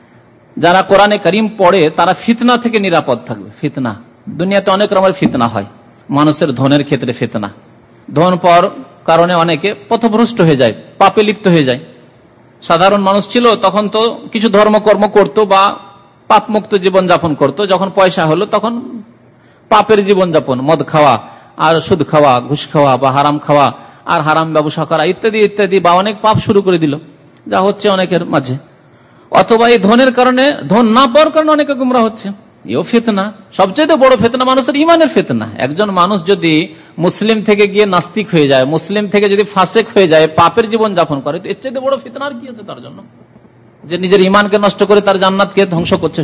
যারা কোরআনে কারীম পড়ে তারা ফিতনা থেকে নিরাপদ থাকবে। ফিতনা, দুনিয়াতে অনেক রকমের ফিতনা হয়, মানুষের ধনের ক্ষেত্রে ফিতনা, ধন পাওয়ার কারণে অনেকে পথভ্রষ্ট হয়ে যায়, পাপে লিপ্ত হয়ে যায়। সাধারণ মানুষ ছিল তখন তো কিছু ধর্মকর্ম করত বা পাপ মুক্ত জীবন যাপন করত, যখন পয়সা হলো তখন পাপের জীবন যাপন, মদ খাওয়া আর সুদ খাওয়া, ঘুষ খাওয়া বা হারাম খাওয়া আর হারাম ব্যবসা করা ইত্যাদি ইত্যাদি, বা অনেক পাপ শুরু করে দিল, যা হচ্ছে অনেকের মাঝে। অথবা এই ধনের কারণে, ধন না পাওয়ার কারণে অনেকে গুমরা হচ্ছে, এও ফিতনা। সবচেয়ে বড় ফিতনা মানুষের ইমানের ফিতনা। একজন মানুষ যদি মুসলিম থেকে গিয়ে নাস্তিক হয়ে যায়, মুসলিম থেকে যদি ফাসেক হয়ে যায়, পাপের জীবন যাপন করে, তো এর চেয়ে বড় ফিতনা আর কি আছে তার জন্য? যে নিজের ইমানকে নষ্ট করে তার জান্নাতকে ধ্বংস করছে,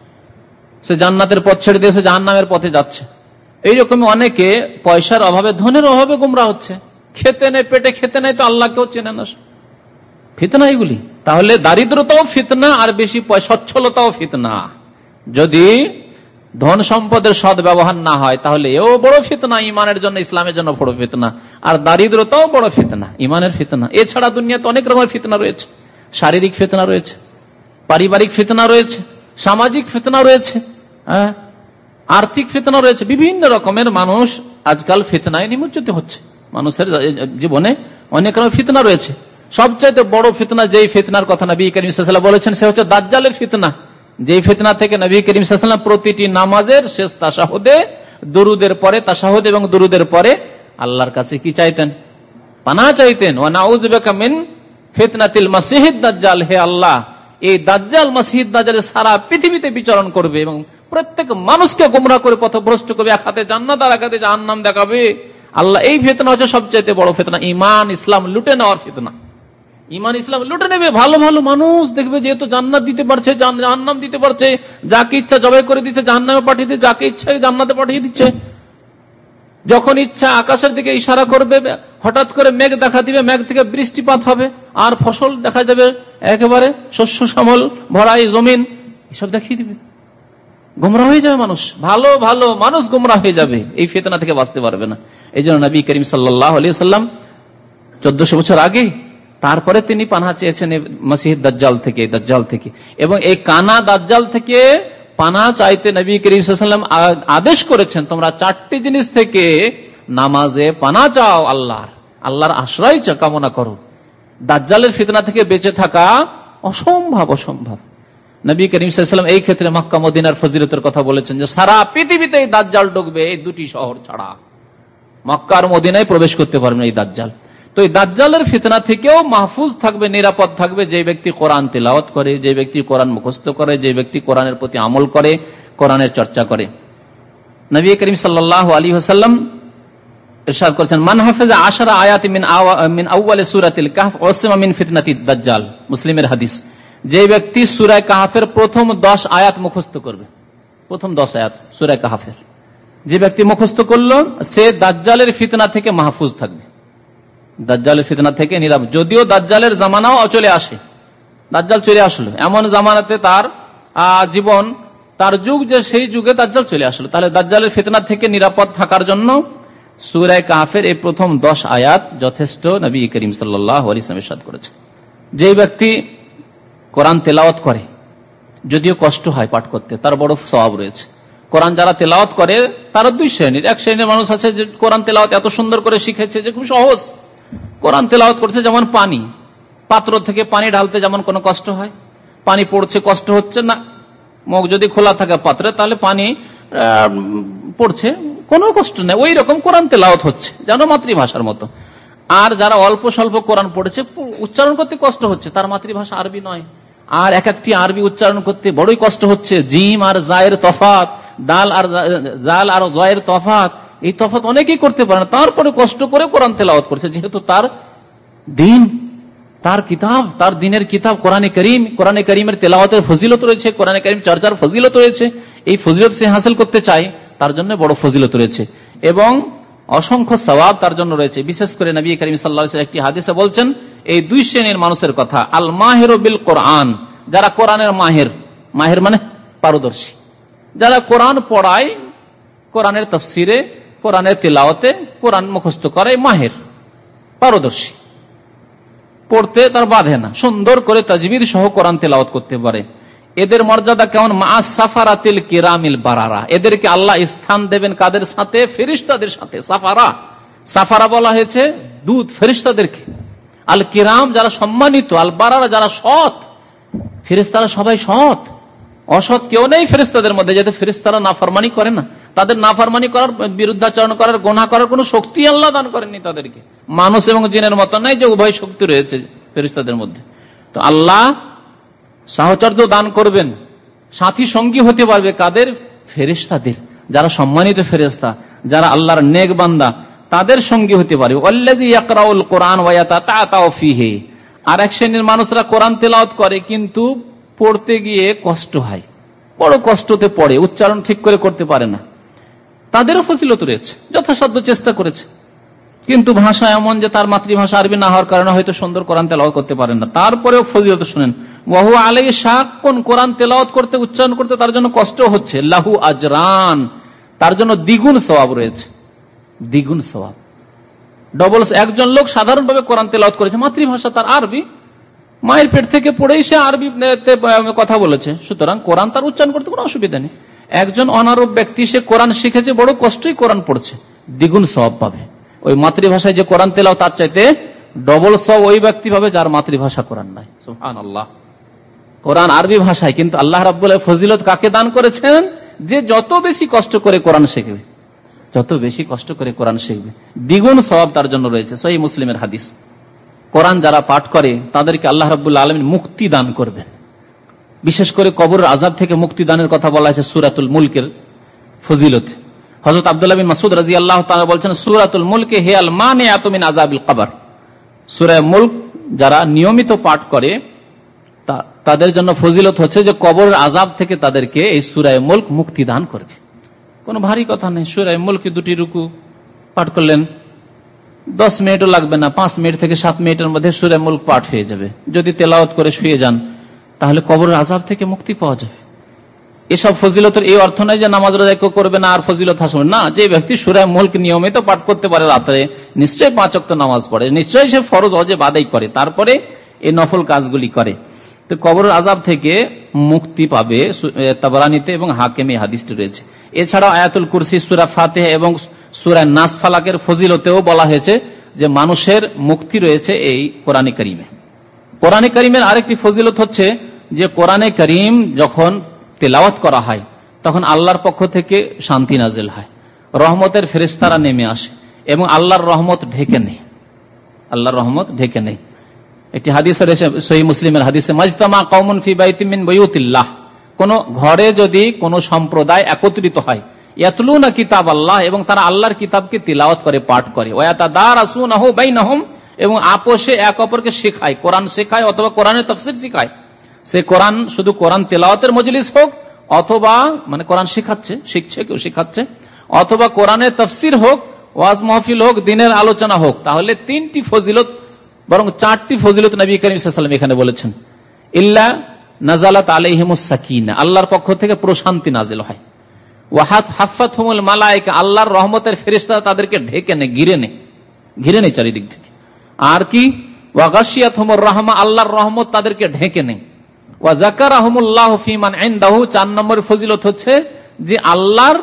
সে জান্নাতের পথ ছেড়ে দিয়ে সে জাহান্নামের পথে যাচ্ছে। এইরকম অনেকে পয়সার অভাবে, ধনের অভাবে গুমরা হচ্ছে, খেতে নেই, পেটে খেতে নেই, তো আল্লাহকেও চেনে না। ফিতনা এগুলি। তাহলে দারিদ্রতাও ফিতনা, আর বেশি সচ্ছলতাও ফিতনা। যদি ধন সম্পদের সদ ব্যবহার না হয় তাহলে এও বড় ফিতনা, ইমানের জন্য, ইসলামের জন্য বড় ফিতনা। আর দারিদ্রতাও বড় ফিতনা, ইমানের ফিতনা। এছাড়া দুনিয়াতে অনেক রকমের ফিতনা রয়েছে, শারীরিক ফিতনা রয়েছে, পারিবারিক ফিতনা রয়েছে, সামাজিক ফিতনা রয়েছে, আর্থিক ফিতনা রয়েছে, বিভিন্ন রকমের। মানুষ আজকাল ফিতনায় নিমজ্জিত হচ্ছে, মানুষের জীবনে অনেক রকমের ফিতনা রয়েছে। সবচাইতে বড় ফিতনা, যেই ফিতনার কথা নবী করিম সাল্লাল্লাহু আলাইহি ওয়াসাল্লাম বলেছেন, সে হচ্ছে দাজ্জালের ফিতনা। যেই ফিতনা থেকে নবী করিম সাল্লাল্লাহু আলাইহি ওয়াসাল্লাম প্রতিটি নামাজের শেষ তাশাহুদে, দুরুদের পরে, তাশাহুদ এবং দুরুদের পরে আল্লাহর কাছে কি চাইতেন? পানাহ চাইতেন। ওয়া নাউযু বিকা মিন ফিতনাতিল মাসিহিদ দাজ্জাল, হে আল্লাহ, এই দাজ্জাল, মাসিহিদ দাজ্জাল সারা পৃথিবীতে বিচরণ করবে এবং প্রত্যেক মানুষকে গোমরাহ করে পথভ্রষ্ট করবে, এক হাতে জান্নাত আর এক হাতে জাহান্নাম দেখাবে। আল্লাহ, এই ফিতনা হচ্ছে সবচাইতে বড় ফিতনা, ঈমান ইসলাম লুটে নেওয়ার ফিতনা। ঈমান ইসলাম লুটে নেবে, ভালো ভালো মানুষ দেখবে যেহেতু জান্নাত দিতে পারছে, জাহান্নাম দিতে পারছে, যাকে ইচ্ছা জবাই করে দিচ্ছে, জাহান্নামে পাঠিয়ে দিচ্ছে, যাকে ইচ্ছা জান্নাতে পাঠিয়ে দিচ্ছে। যখন ইচ্ছা আকাশের দিকে ইশারা করবে, হঠাৎ করে মেঘ দেখা দিবে, মেঘ থেকে বৃষ্টিপাত হবে, আর ফসল দেখা যাবে, একেবারে শস্য শ্যামল ভরা এই জমিন, এসব দেখিয়ে দিবে। গোমরাহ হয়ে যাবে মানুষ, ভালো ভালো মানুষ গোমরাহ হয়ে যাবে, এই ফিতনা থেকে বাঁচতে পারবে না। এই জন্য নবী করিম সাল্লাল্লাহু আলাইহি ওয়াসাল্লাম 1400 বছর আগে, তারপরে তিনি পানাহ চেয়েছেন মাসিহ দাজ্জাল থেকে। এবং এই কানা দাজ্জাল থেকে পানাহ চাইতে নবী করিম সাল্লাল্লাহু আলাইহি ওয়াসাল্লাম আদেশ করেছেন, তোমরা 4টি জিনিস থেকে নামাজে পানাহ চাও, আল্লাহর আশ্রয় কামনা করো। দাজ্জালের ফিতনা থেকে বেঁচে থাকা অসম্ভব। নবী করিম সাল্লাল্লাহু আলাইহি ওয়াসাল্লাম এই ক্ষেত্রে মক্কা মদিনার ফজিলতের কথা বলেছেন, যে সারা পৃথিবীতে এই দাজ্জাল ঢুকবে, এই দুটি শহর ছাড়া মক্কা আর মদিনায় প্রবেশ করতে পারবে না এই দাজ্জাল। তো এই দাজ্জালের ফিতনা থেকেও মাহফুজ থাকবে, নিরাপদ থাকবে যে ব্যক্তি কোরআন তিলাওয়াত করে, যে ব্যক্তি কোরআন মুখস্থ করে, যে ব্যক্তি কোরআনের প্রতি আমল করে, কোরআনের চর্চা করে। নবী করিম সাল্লাল্লাহু আলাইহি ওয়াসাল্লাম ইরশাদ করেছেন, মান হাফিজা 10 আয়াতি মিন আউয়াল সূরাতিল কাহফ ওয়াসিমা মিন ফিতনাতিদ দাজ্জাল। মুসলিমের হাদিস। যে ব্যক্তি সূরা কাহফের প্রথম 10 আয়াত মুখস্থ করবে, প্রথম 10 আয়াত সূরা কাহফের যে ব্যক্তি মুখস্থ করলো, সে দাজ্জালের ফিতনা থেকে মাহফুজ থাকবে, দাজ্জালের ফিতনা থেকে নিরাপদ। যদিও দাজ্জালের জামানাও চলে আসে, দাজ্জাল চলে আসলো, এমন জামানাতে তার জীবন তার যুগ যে সেই যুগে দাজ্জাল চলে আসলো। তাহলে দাজ্জালের ফিতনা থেকে নিরাপদ থাকার জন্য সূরা কাহফের এই প্রথম 10 আয়াত যথেষ্ট নবী করিম সাল্লাল্লাহু আলাইহি ওয়াসাল্লাম ইরশাদ করেছেন। যে ব্যক্তি কোরআন তেলাওয়াত করে, যদিও কষ্ট হয় পাঠ করতে, তার বড় সওয়াব রয়েছে। কোরআন যারা তেলাওয়াত করে তারা দুই শ্রেণীর। এক শ্রেণীর মানুষ আছে যে কোরআন তেলাওয়াত এত সুন্দর করে শিখেছে যে খুব সহজ, কোরআন তেলাওয়াত করছে যেমন পানি, পাত্র থেকে পানি ঢালতে যেমন কোনো কষ্ট হয়, পানি পড়ছে কষ্ট হচ্ছে না। মুখ যদি খোলা থাকে পাত্রে তাহলে পানি পড়ছে, কোনো কষ্ট নেই। ওই রকম কোরআন তেলাওয়াত হচ্ছে যেন মাতৃভাষার মতো। আর যারা অল্প স্বল্প কোরআন পড়েছে, উচ্চারণ করতে কষ্ট হচ্ছে, তার মাতৃভাষা আরবি নয়, আর এক একটি আরবি উচ্চারণ করতে বড়ই কষ্ট হচ্ছে। জিম আর জায়ের তফাত, দাল আর জাল আর জায়ের তফাত, এই তফাত অনেকেই করতে পারে না, তারপরে কষ্ট করে কোরআন তেলাওয়াত করছে, যেহেতু তার দিন, তার কিতাব, তার দিনের কিতাব কোরআনে করিম, কোরআনে করিমের তেলাওয়াতের ফজিলত রয়েছে, কোরআনে করিম চর্চার ফজিলত রয়েছে। এই ফজিলত সে হাসিল করতে চায়, তার জন্য বড় ফজিলত রয়েছে এবং অসংখ্য সওয়াব তার জন্য রয়েছে। বিশেষ করে নবী করিম সাল্লাল্লাহু আলাইহি ওয়াসাল্লাম একটি হাদিসে বলছেন এই দুই শ্রেণীর মানুষের কথা, আল মাহিরু বিল কোরআন, যারা কোরআনের মাহির, মাহির মানে পারদর্শী, যারা কোরআন পড়ায়, কোরআনের তাফসিরে, কোরআনের তিলাওয়াতে, কোরআন মুখস্থ করে, মাহির পারদর্শী, পড়তে তার বাধে না, সুন্দর করে তাজবিদ সহ কোরআন তেলাওয়াত করতে পারে। এদের মর্যাদা কেমন? মা'আস সাফারাতিল কিরামিল বারারা, এদেরকে আল্লাহ স্থান দেবেন কাদের সাথে? ফেরেশতাদের সাথে। সাফারা, সাফারা বলা হয়েছে দূত, ফেরেশতাদেরকে। আল কিরাম যারা সম্মানিত, আল বারারা যারা সৎ। ফেরেশতারা সবাই সৎ, অসৎ কেউ নেই ফেরেশতাদের মধ্যে, যাতে ফেরেশতারা নাফরমানি করে না। তাদের নাফরমানি করার, বিরুদ্ধাচরণ করার, গুনাহ করার কোন শক্তি আল্লাহ দান করেননি তাদেরকে। মানুষ এবং জিনের মত নাই যে উভয় শক্তি রয়েছে ফেরেশতাদের মধ্যে। তো আল্লাহ সাহচর্য দান করবেন, সাথী সঙ্গী হতে পারবে কাদের? ফেরেশতাদের, যারা সম্মানিত ফেরেশতা, যারা আল্লাহর নেক বান্দা, তাদের সঙ্গী হতে পারবে। আল্লাযী ইয়াকরাউল কোরআন ওয়া ইয়াতাতাউ ফীহি, আর এক শ্রেণীর মানুষরা কোরআন তেলাওয়াত করে কিন্তু পড়তে গিয়ে কষ্ট হয়, বড় কষ্টতে পড়ে, উচ্চারণ ঠিক করে করতে পারে না, তাদেরও ফজিলত রয়েছে, যথাসাধ্য চেষ্টা করেছে, কিন্তু ভাষা এমন যে তার মাতৃভাষা আরবি না হওয়ার কারণে হয়তো সুন্দর কোরআন তেলাওয়াত করতে পারেন না, তারপরেও ফজিলত শুনেন। ওয়া হুয়া আলাইহি শাক্কুন, কোরআন তেলাওয়াত করতে, উচ্চারণ করতে তার জন্য কষ্ট হচ্ছে। লাহু আজরান, তার জন্য দ্বিগুণ সওয়াব রয়েছে, দ্বিগুণ সওয়াব, ডবল। একজন লোক সাধারণভাবে কোরআন তেলাওয়াত করেছে, মাতৃভাষা তার আরবি, মায়ের পেট থেকে পড়েই সে আরবিতে কথা বলেছে, সুতরাং কোরআন তার উচ্চারণ করতে কোনো অসুবিধা নেই। একজন অনারব ব্যক্তি, সে কোরআন শিখেছে, বড় কষ্টই কোরআন পড়ছে, দ্বিগুণ সওয়াব পাবে। ওই মাতৃভাষায় যে কোরআন তেলাওয়াত তার চাইতে ডবল সওয়াব ওই ব্যক্তি পাবে যার মাতৃভাষা কোরআন নাই। সুবহানাল্লাহ। কোরআন আরবি ভাষায়, কিন্তু আল্লাহ রাব্বুল আলামিন ফজিলত কাকে দান করেছেন? যে যত বেশি কষ্ট করে কোরআন শিখবে, যত বেশি কষ্ট করে কোরআন শিখবে, দ্বিগুণ সওয়াব তার জন্য রয়েছে। সহিহ মুসলিমের হাদিস। কোরআন যারা পাঠ করে তাদেরকে আল্লাহ রাব্বুল আলামিন মুক্তি দান করবেন। বিশেষ করে কবরের আযাব থেকে মুক্তি দানের কথা বলা হয়েছে সূরাতুল মুলকের ফজিলতে। হযরত আব্দুল্লাহ বিন মাসউদ রাদিয়াল্লাহু তাআলা বলছেন, সূরাতুল মুলকে হিয়াল মানিআতু মিন আযাবিল কবর। সূরা মুলক যারা নিয়মিত পাঠ করে তাদের জন্য ফজিলত হচ্ছে যে কবরের আযাব থেকে তাদেরকে এই সূরা মুলক মুক্তি দান করবে। কোনো ভারী কথা নেই, সূরা মুলকে 2টি রুকু পাঠ করলেন, 10 মিনিটও লাগবে না, 5 মিনিট থেকে 7 মিনিটের মধ্যে সূরা মুলক পাঠ হয়ে যাবে। যদি তেলাওয়াত করে শুয়ে যান তাহলে কবরের আযাব থেকে মুক্তি পাওয়া যাবে। এসব ফজিলতের এই অর্থ নয় যে নামাজ রোজা কেউ করবে না আর ফজিলত হাসবে না। যে ব্যক্তি সূরা মুলক নিয়মিত পাঠ করতে পারে রাতে, নিশ্চয়ই 5 ওয়াক্ত নামাজ পড়ে, নিশ্চয়ই সে ফরজ ওয়াজিব আদায় করে, তারপরে এই নফল কাজগুলি করে, তো কবরের আযাব থেকে মুক্তি পাবে। তাবরানীতে এবং হাকিমে হাদিসটি রয়েছে। এছাড়াও আয়াতুল কুরসি, সূরা ফাতিহা এবং সূরা নাস ফালাকের ফজিলতেও বলা হয়েছে যে মানুষের মুক্তি রয়েছে এই কোরআনে কারীমে। কোরআনে কারীমের আরেকটি ফজিলত হচ্ছে যে কোরআনে কারীম যখন তেলাওয়াত করা হয় তখন আল্লাহর পক্ষ থেকে শান্তি নাজিল হয়, রহমতের ফেরেশতারা নেমে আসে এবং আল্লাহর রহমত ঢেকে নেয়, আল্লাহর রহমত ঢেকে নেয়। একটি হাদিসে রয়েছে সহিহ মুসলিমের হাদিসে, মাজতামা কওমুন ফি বাইতিন মিন বুয়ুতিল্লাহ, কোন ঘরে যদি কোন সম্প্রদায় একত্রিত হয়, ইয়াতলুনা কিতাবাল্লাহ, এবং তারা আল্লাহর কিতাবকে তিলাওয়াত করে, পাঠ করে, ওয়া ইয়াতাদারাসুনাহু বাইনাহুম, এবং আপোষে এক অপরকে শেখায়, কোরআন শেখায় অথবা কোরআনের তাফসীর শেখায়। সে কোরআন শুধু কোরআন তেলাওয়াতের মজলিস হোক, অথবা মানে কোরআন শেখাচ্ছে, শিখছে, কেউ শেখাচ্ছে, অথবা কোরআনের তাফসীর হোক, ওয়াজ মাহফিল হোক, দিনের আলোচনা হোক, তাহলে 3টি ফজিলত, বরং 4টি ফজিলত নবী করিম সাল্লাল্লাহু আলাইহি ওয়াসাল্লাম এখানে বলেছেন। ইল্লা নাজালাত আলাইহিমুস সাকিনা, আল্লাহর পক্ষ থেকে প্রশান্তি নাজিল হয়। ওয়াহাত হাফাতহুমুল মালায়েকা, আল্লাহর রহমতের ফেরেশতা তাদেরকে ঢেকে নেয়, ঘিরে নেয় চারিদিক থেকে। আর কি ওয়া গাশিয়াতহুমুর রাহমা, আল্লাহর রহমত তাদেরকে ঢেকে নেয়। ওয়া যাকারাহুমুল্লাহু ফীমান ইনদাহু, 4 নম্বর ফজিলত হচ্ছে যে আল্লাহর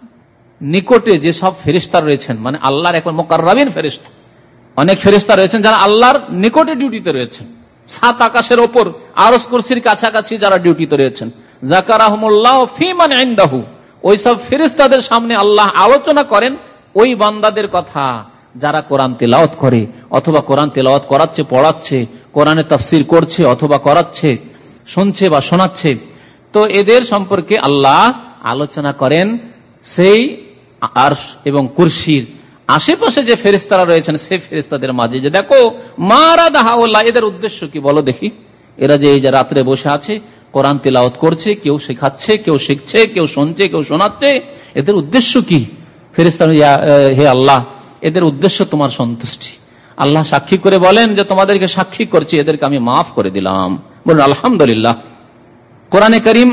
নিকটে যে সব ফেরেশতা রয়েছেন, মানে আল্লাহর একবার মুকাররাবিন ফেরেশতা, অনেক ফেরেশতা রয়েছেন যারা আল্লাহর নিকটে ডিউটিতে রয়েছেন, 7 আকাশের ওপর আরশ কুরসির কাছাকাছি যারা ডিউটিতে রয়েছেন। যাকারাহুমুল্লাহু ফীমান ইনদাহু, ওই সব ফেরেশতাদের সামনে আল্লাহ আলোচনা করেন ওই বান্দাদের কথা যারা কোরআন তেলাওয়াত করে, অথবা কোরআন তেলাওয়াত করাচ্ছে, পড়াচ্ছে, কোরআনের তাফসীর করছে অথবা করাচ্ছে, শুনছে বা শোনাচ্ছে। তো এদের সম্পর্কে আল্লাহ আলোচনা করেন সেই আরশ এবং কুরসির আশেপাশে যে ফেরেশতারা রয়েছেন সেই ফেরেশতাদের মাঝে, যে দেখো মারাদা হাওলা, এদের উদ্দেশ্য কি বলো দেখি। এরা যে এই যে রাত্রে বসে আছে কোরআন তেলাওয়াত করছে, কেউ শেখাচ্ছে, কেউ শিখছে, কেউ শুনছে, কেউ শোনাচ্ছে, এদের উদ্দেশ্য কি? ফেরেশতারা, হে আল্লাহ, এদের উদ্দেশ্য তোমার সন্তুষ্টি। আল্লাহ সাক্ষী করে বলেন যে তোমাদেরকে সাক্ষী করছি, এদেরকে আমি মাফ করে দিলাম। বলুন আলহামদুলিল্লাহ। কোরআনে কারীম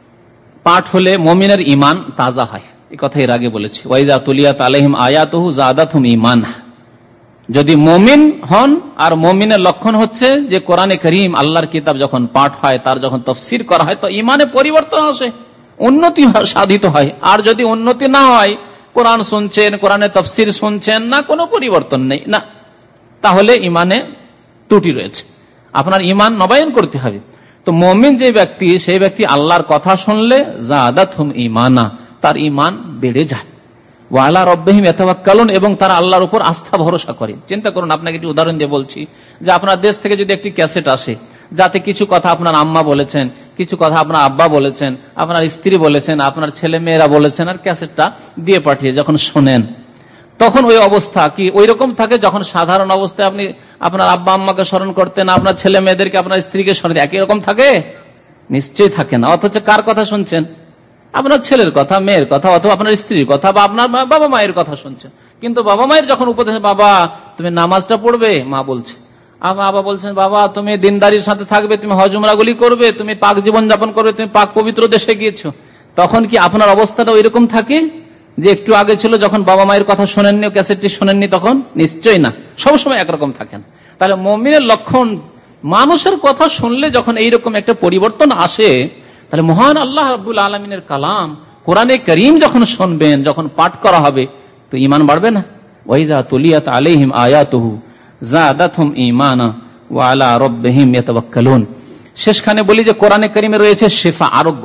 পাঠ হলে মুমিনের ঈমান তাজা হয়, এই কথা এর আগে বলেছি। ওয়াইজা তুলিয়াত আলাইহিম আয়াতুহু যাদাতহুম ঈমানা, যদি মুমিন হন, আর মুমিনের লক্ষণ হচ্ছে যে কোরআনে কারীম আল্লাহর কিতাব যখন পাঠ হয়, তার যখন তাফসীর করা হয়, তো ঈমানে পরিবর্তন আসে, উন্নতি সাধিত হয়। আর যদি উন্নতি না হয়, কোরআন শুনছেন, কোরআনের তাফসীর শুনছেন না, কোনো পরিবর্তন নেই না, তাহলে ঈমানে ত্রুটি রয়েছে, আপনার ঈমান নবায়ন করতে হবে। তো মুমিন যে ব্যক্তি, সেই ব্যক্তি আল্লাহর কথা শুনলে যাদাতহুম ঈমানা, তার ঈমান বেড়ে যায়। ওয়া আলা রাব্বিহিম ইয়াতাওয়াক্কালুন, এবং তারা আল্লাহর উপর আস্থা ভরসা করে। চিন্তা করুন, আপনাকে একটি উদাহরণ দিয়ে বলছি, যে আপনার দেশ থেকে যদি একটি ক্যাসেট আসে, যাতে কিছু কথা আপনার আম্মা বলেছেন, কিছু কথা আপনার আব্বা বলেছেন, আপনার স্ত্রী বলেছেন, আপনার ছেলে মেয়েরা বলেছেন, আর ক্যাসেটটা দিয়ে পাঠিয়ে যখন শোনেন, তখন ওই অবস্থা কি ওই রকম থাকে যখন সাধারণ অবস্থায় আপনি আপনার আব্বা আম্মাকে স্মরণ করতেন, আপনার ছেলে মেয়েদেরকে, আপনার স্ত্রীকে স্মরণ, একই রকম থাকে? নিশ্চয়ই থাকে না। অথচ কার কথা শুনছেন? আপনার ছেলের কথা, মেয়ের কথা, অথবা আপনার স্ত্রীর কথা, বা আপনার বাবা মায়ের কথা শুনছেন। কিন্তু বাবা মায়ের যখন উপদেশ, বাবা তুমি নামাজটা পড়বে, মা বলছে, বাবা বলছেন বাবা তুমি দিনদারির সাথে থাকবে, তুমি হজ উমরাগুলি করবে, তুমি পাক জীবন যাপন করবে, তুমি পাক পবিত্র দেশে গিয়েছো, তখন কি আপনার অবস্থাটা ওই রকম থাকে যে একটু আগে ছিল যখন বাবা মায়ের কথা শোনেননি, ক্যাসেটটি শোনেননি তখন? নিশ্চয়ই না, সবসময় একরকম থাকেন। তাহলে মুমিনের লক্ষণ, মানুষের কথা শুনলে যখন এইরকম একটা পরিবর্তন আসে, তাহলে মহান আল্লাহ রাব্বুল আলামিনের কালাম কোরআনে কারীম যখন শুনবেন, যখন পাঠ করা হবে, তো ঈমান বাড়বে না? ওয়াইজা তুলিয়াত আলাইহিম আয়াতুহু যাদাতহুম ঈমানা ওয়া আলা রাব্বিহিম ইয়াতাওয়াক্কালুন। শেষখানে বলি যে কোরআনে কারীমে রয়েছে শিফা,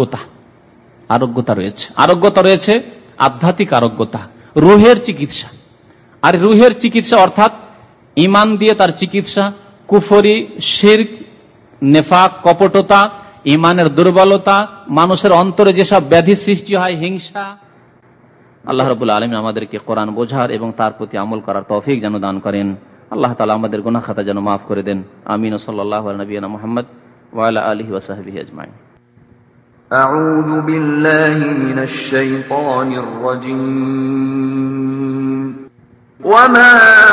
আরোগ্যতা রয়েছে, আরোগ্যতা রয়েছে, আধ্যাত্মিক আরোগ্যতা, রুহের চিকিৎসা। আর রুহের চিকিৎসা অর্থাৎ ঈমান দিয়ে তার চিকিৎসা, কুফরি, শিরক, নেফাক, কপটতা, ঈমানের দুর্বলতা, মানুষের অন্তরে যেসব ব্যাধি সৃষ্টি হয়, হিংসা। আল্লাহ রাব্বুল আলামিন আমাদেরকে কোরআন বোঝার এবং তার প্রতি আমল করার তৌফিক যেন দান করেন। আল্লাহ তাআলা আমাদের গুনাহ খাতা যেন মাফ করে দেন। আমিন। সাল্লাল্লাহু আলা নবিয়িনা মুহাম্মদ ওয়া আলা আলিহি ওয়া সাহবিহি আজমাইন। আউযু বিল্লাহি মিনাশ শাইতানির রাজীম। ওয়া মা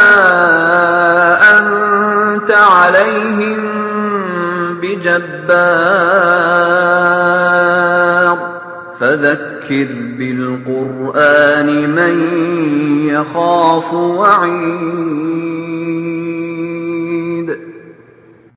আনতা আলাইহিম বিজব্বার ফাযাক্কির বিল কুরআনি মান ইয়াখাফু ওয়াঈদ।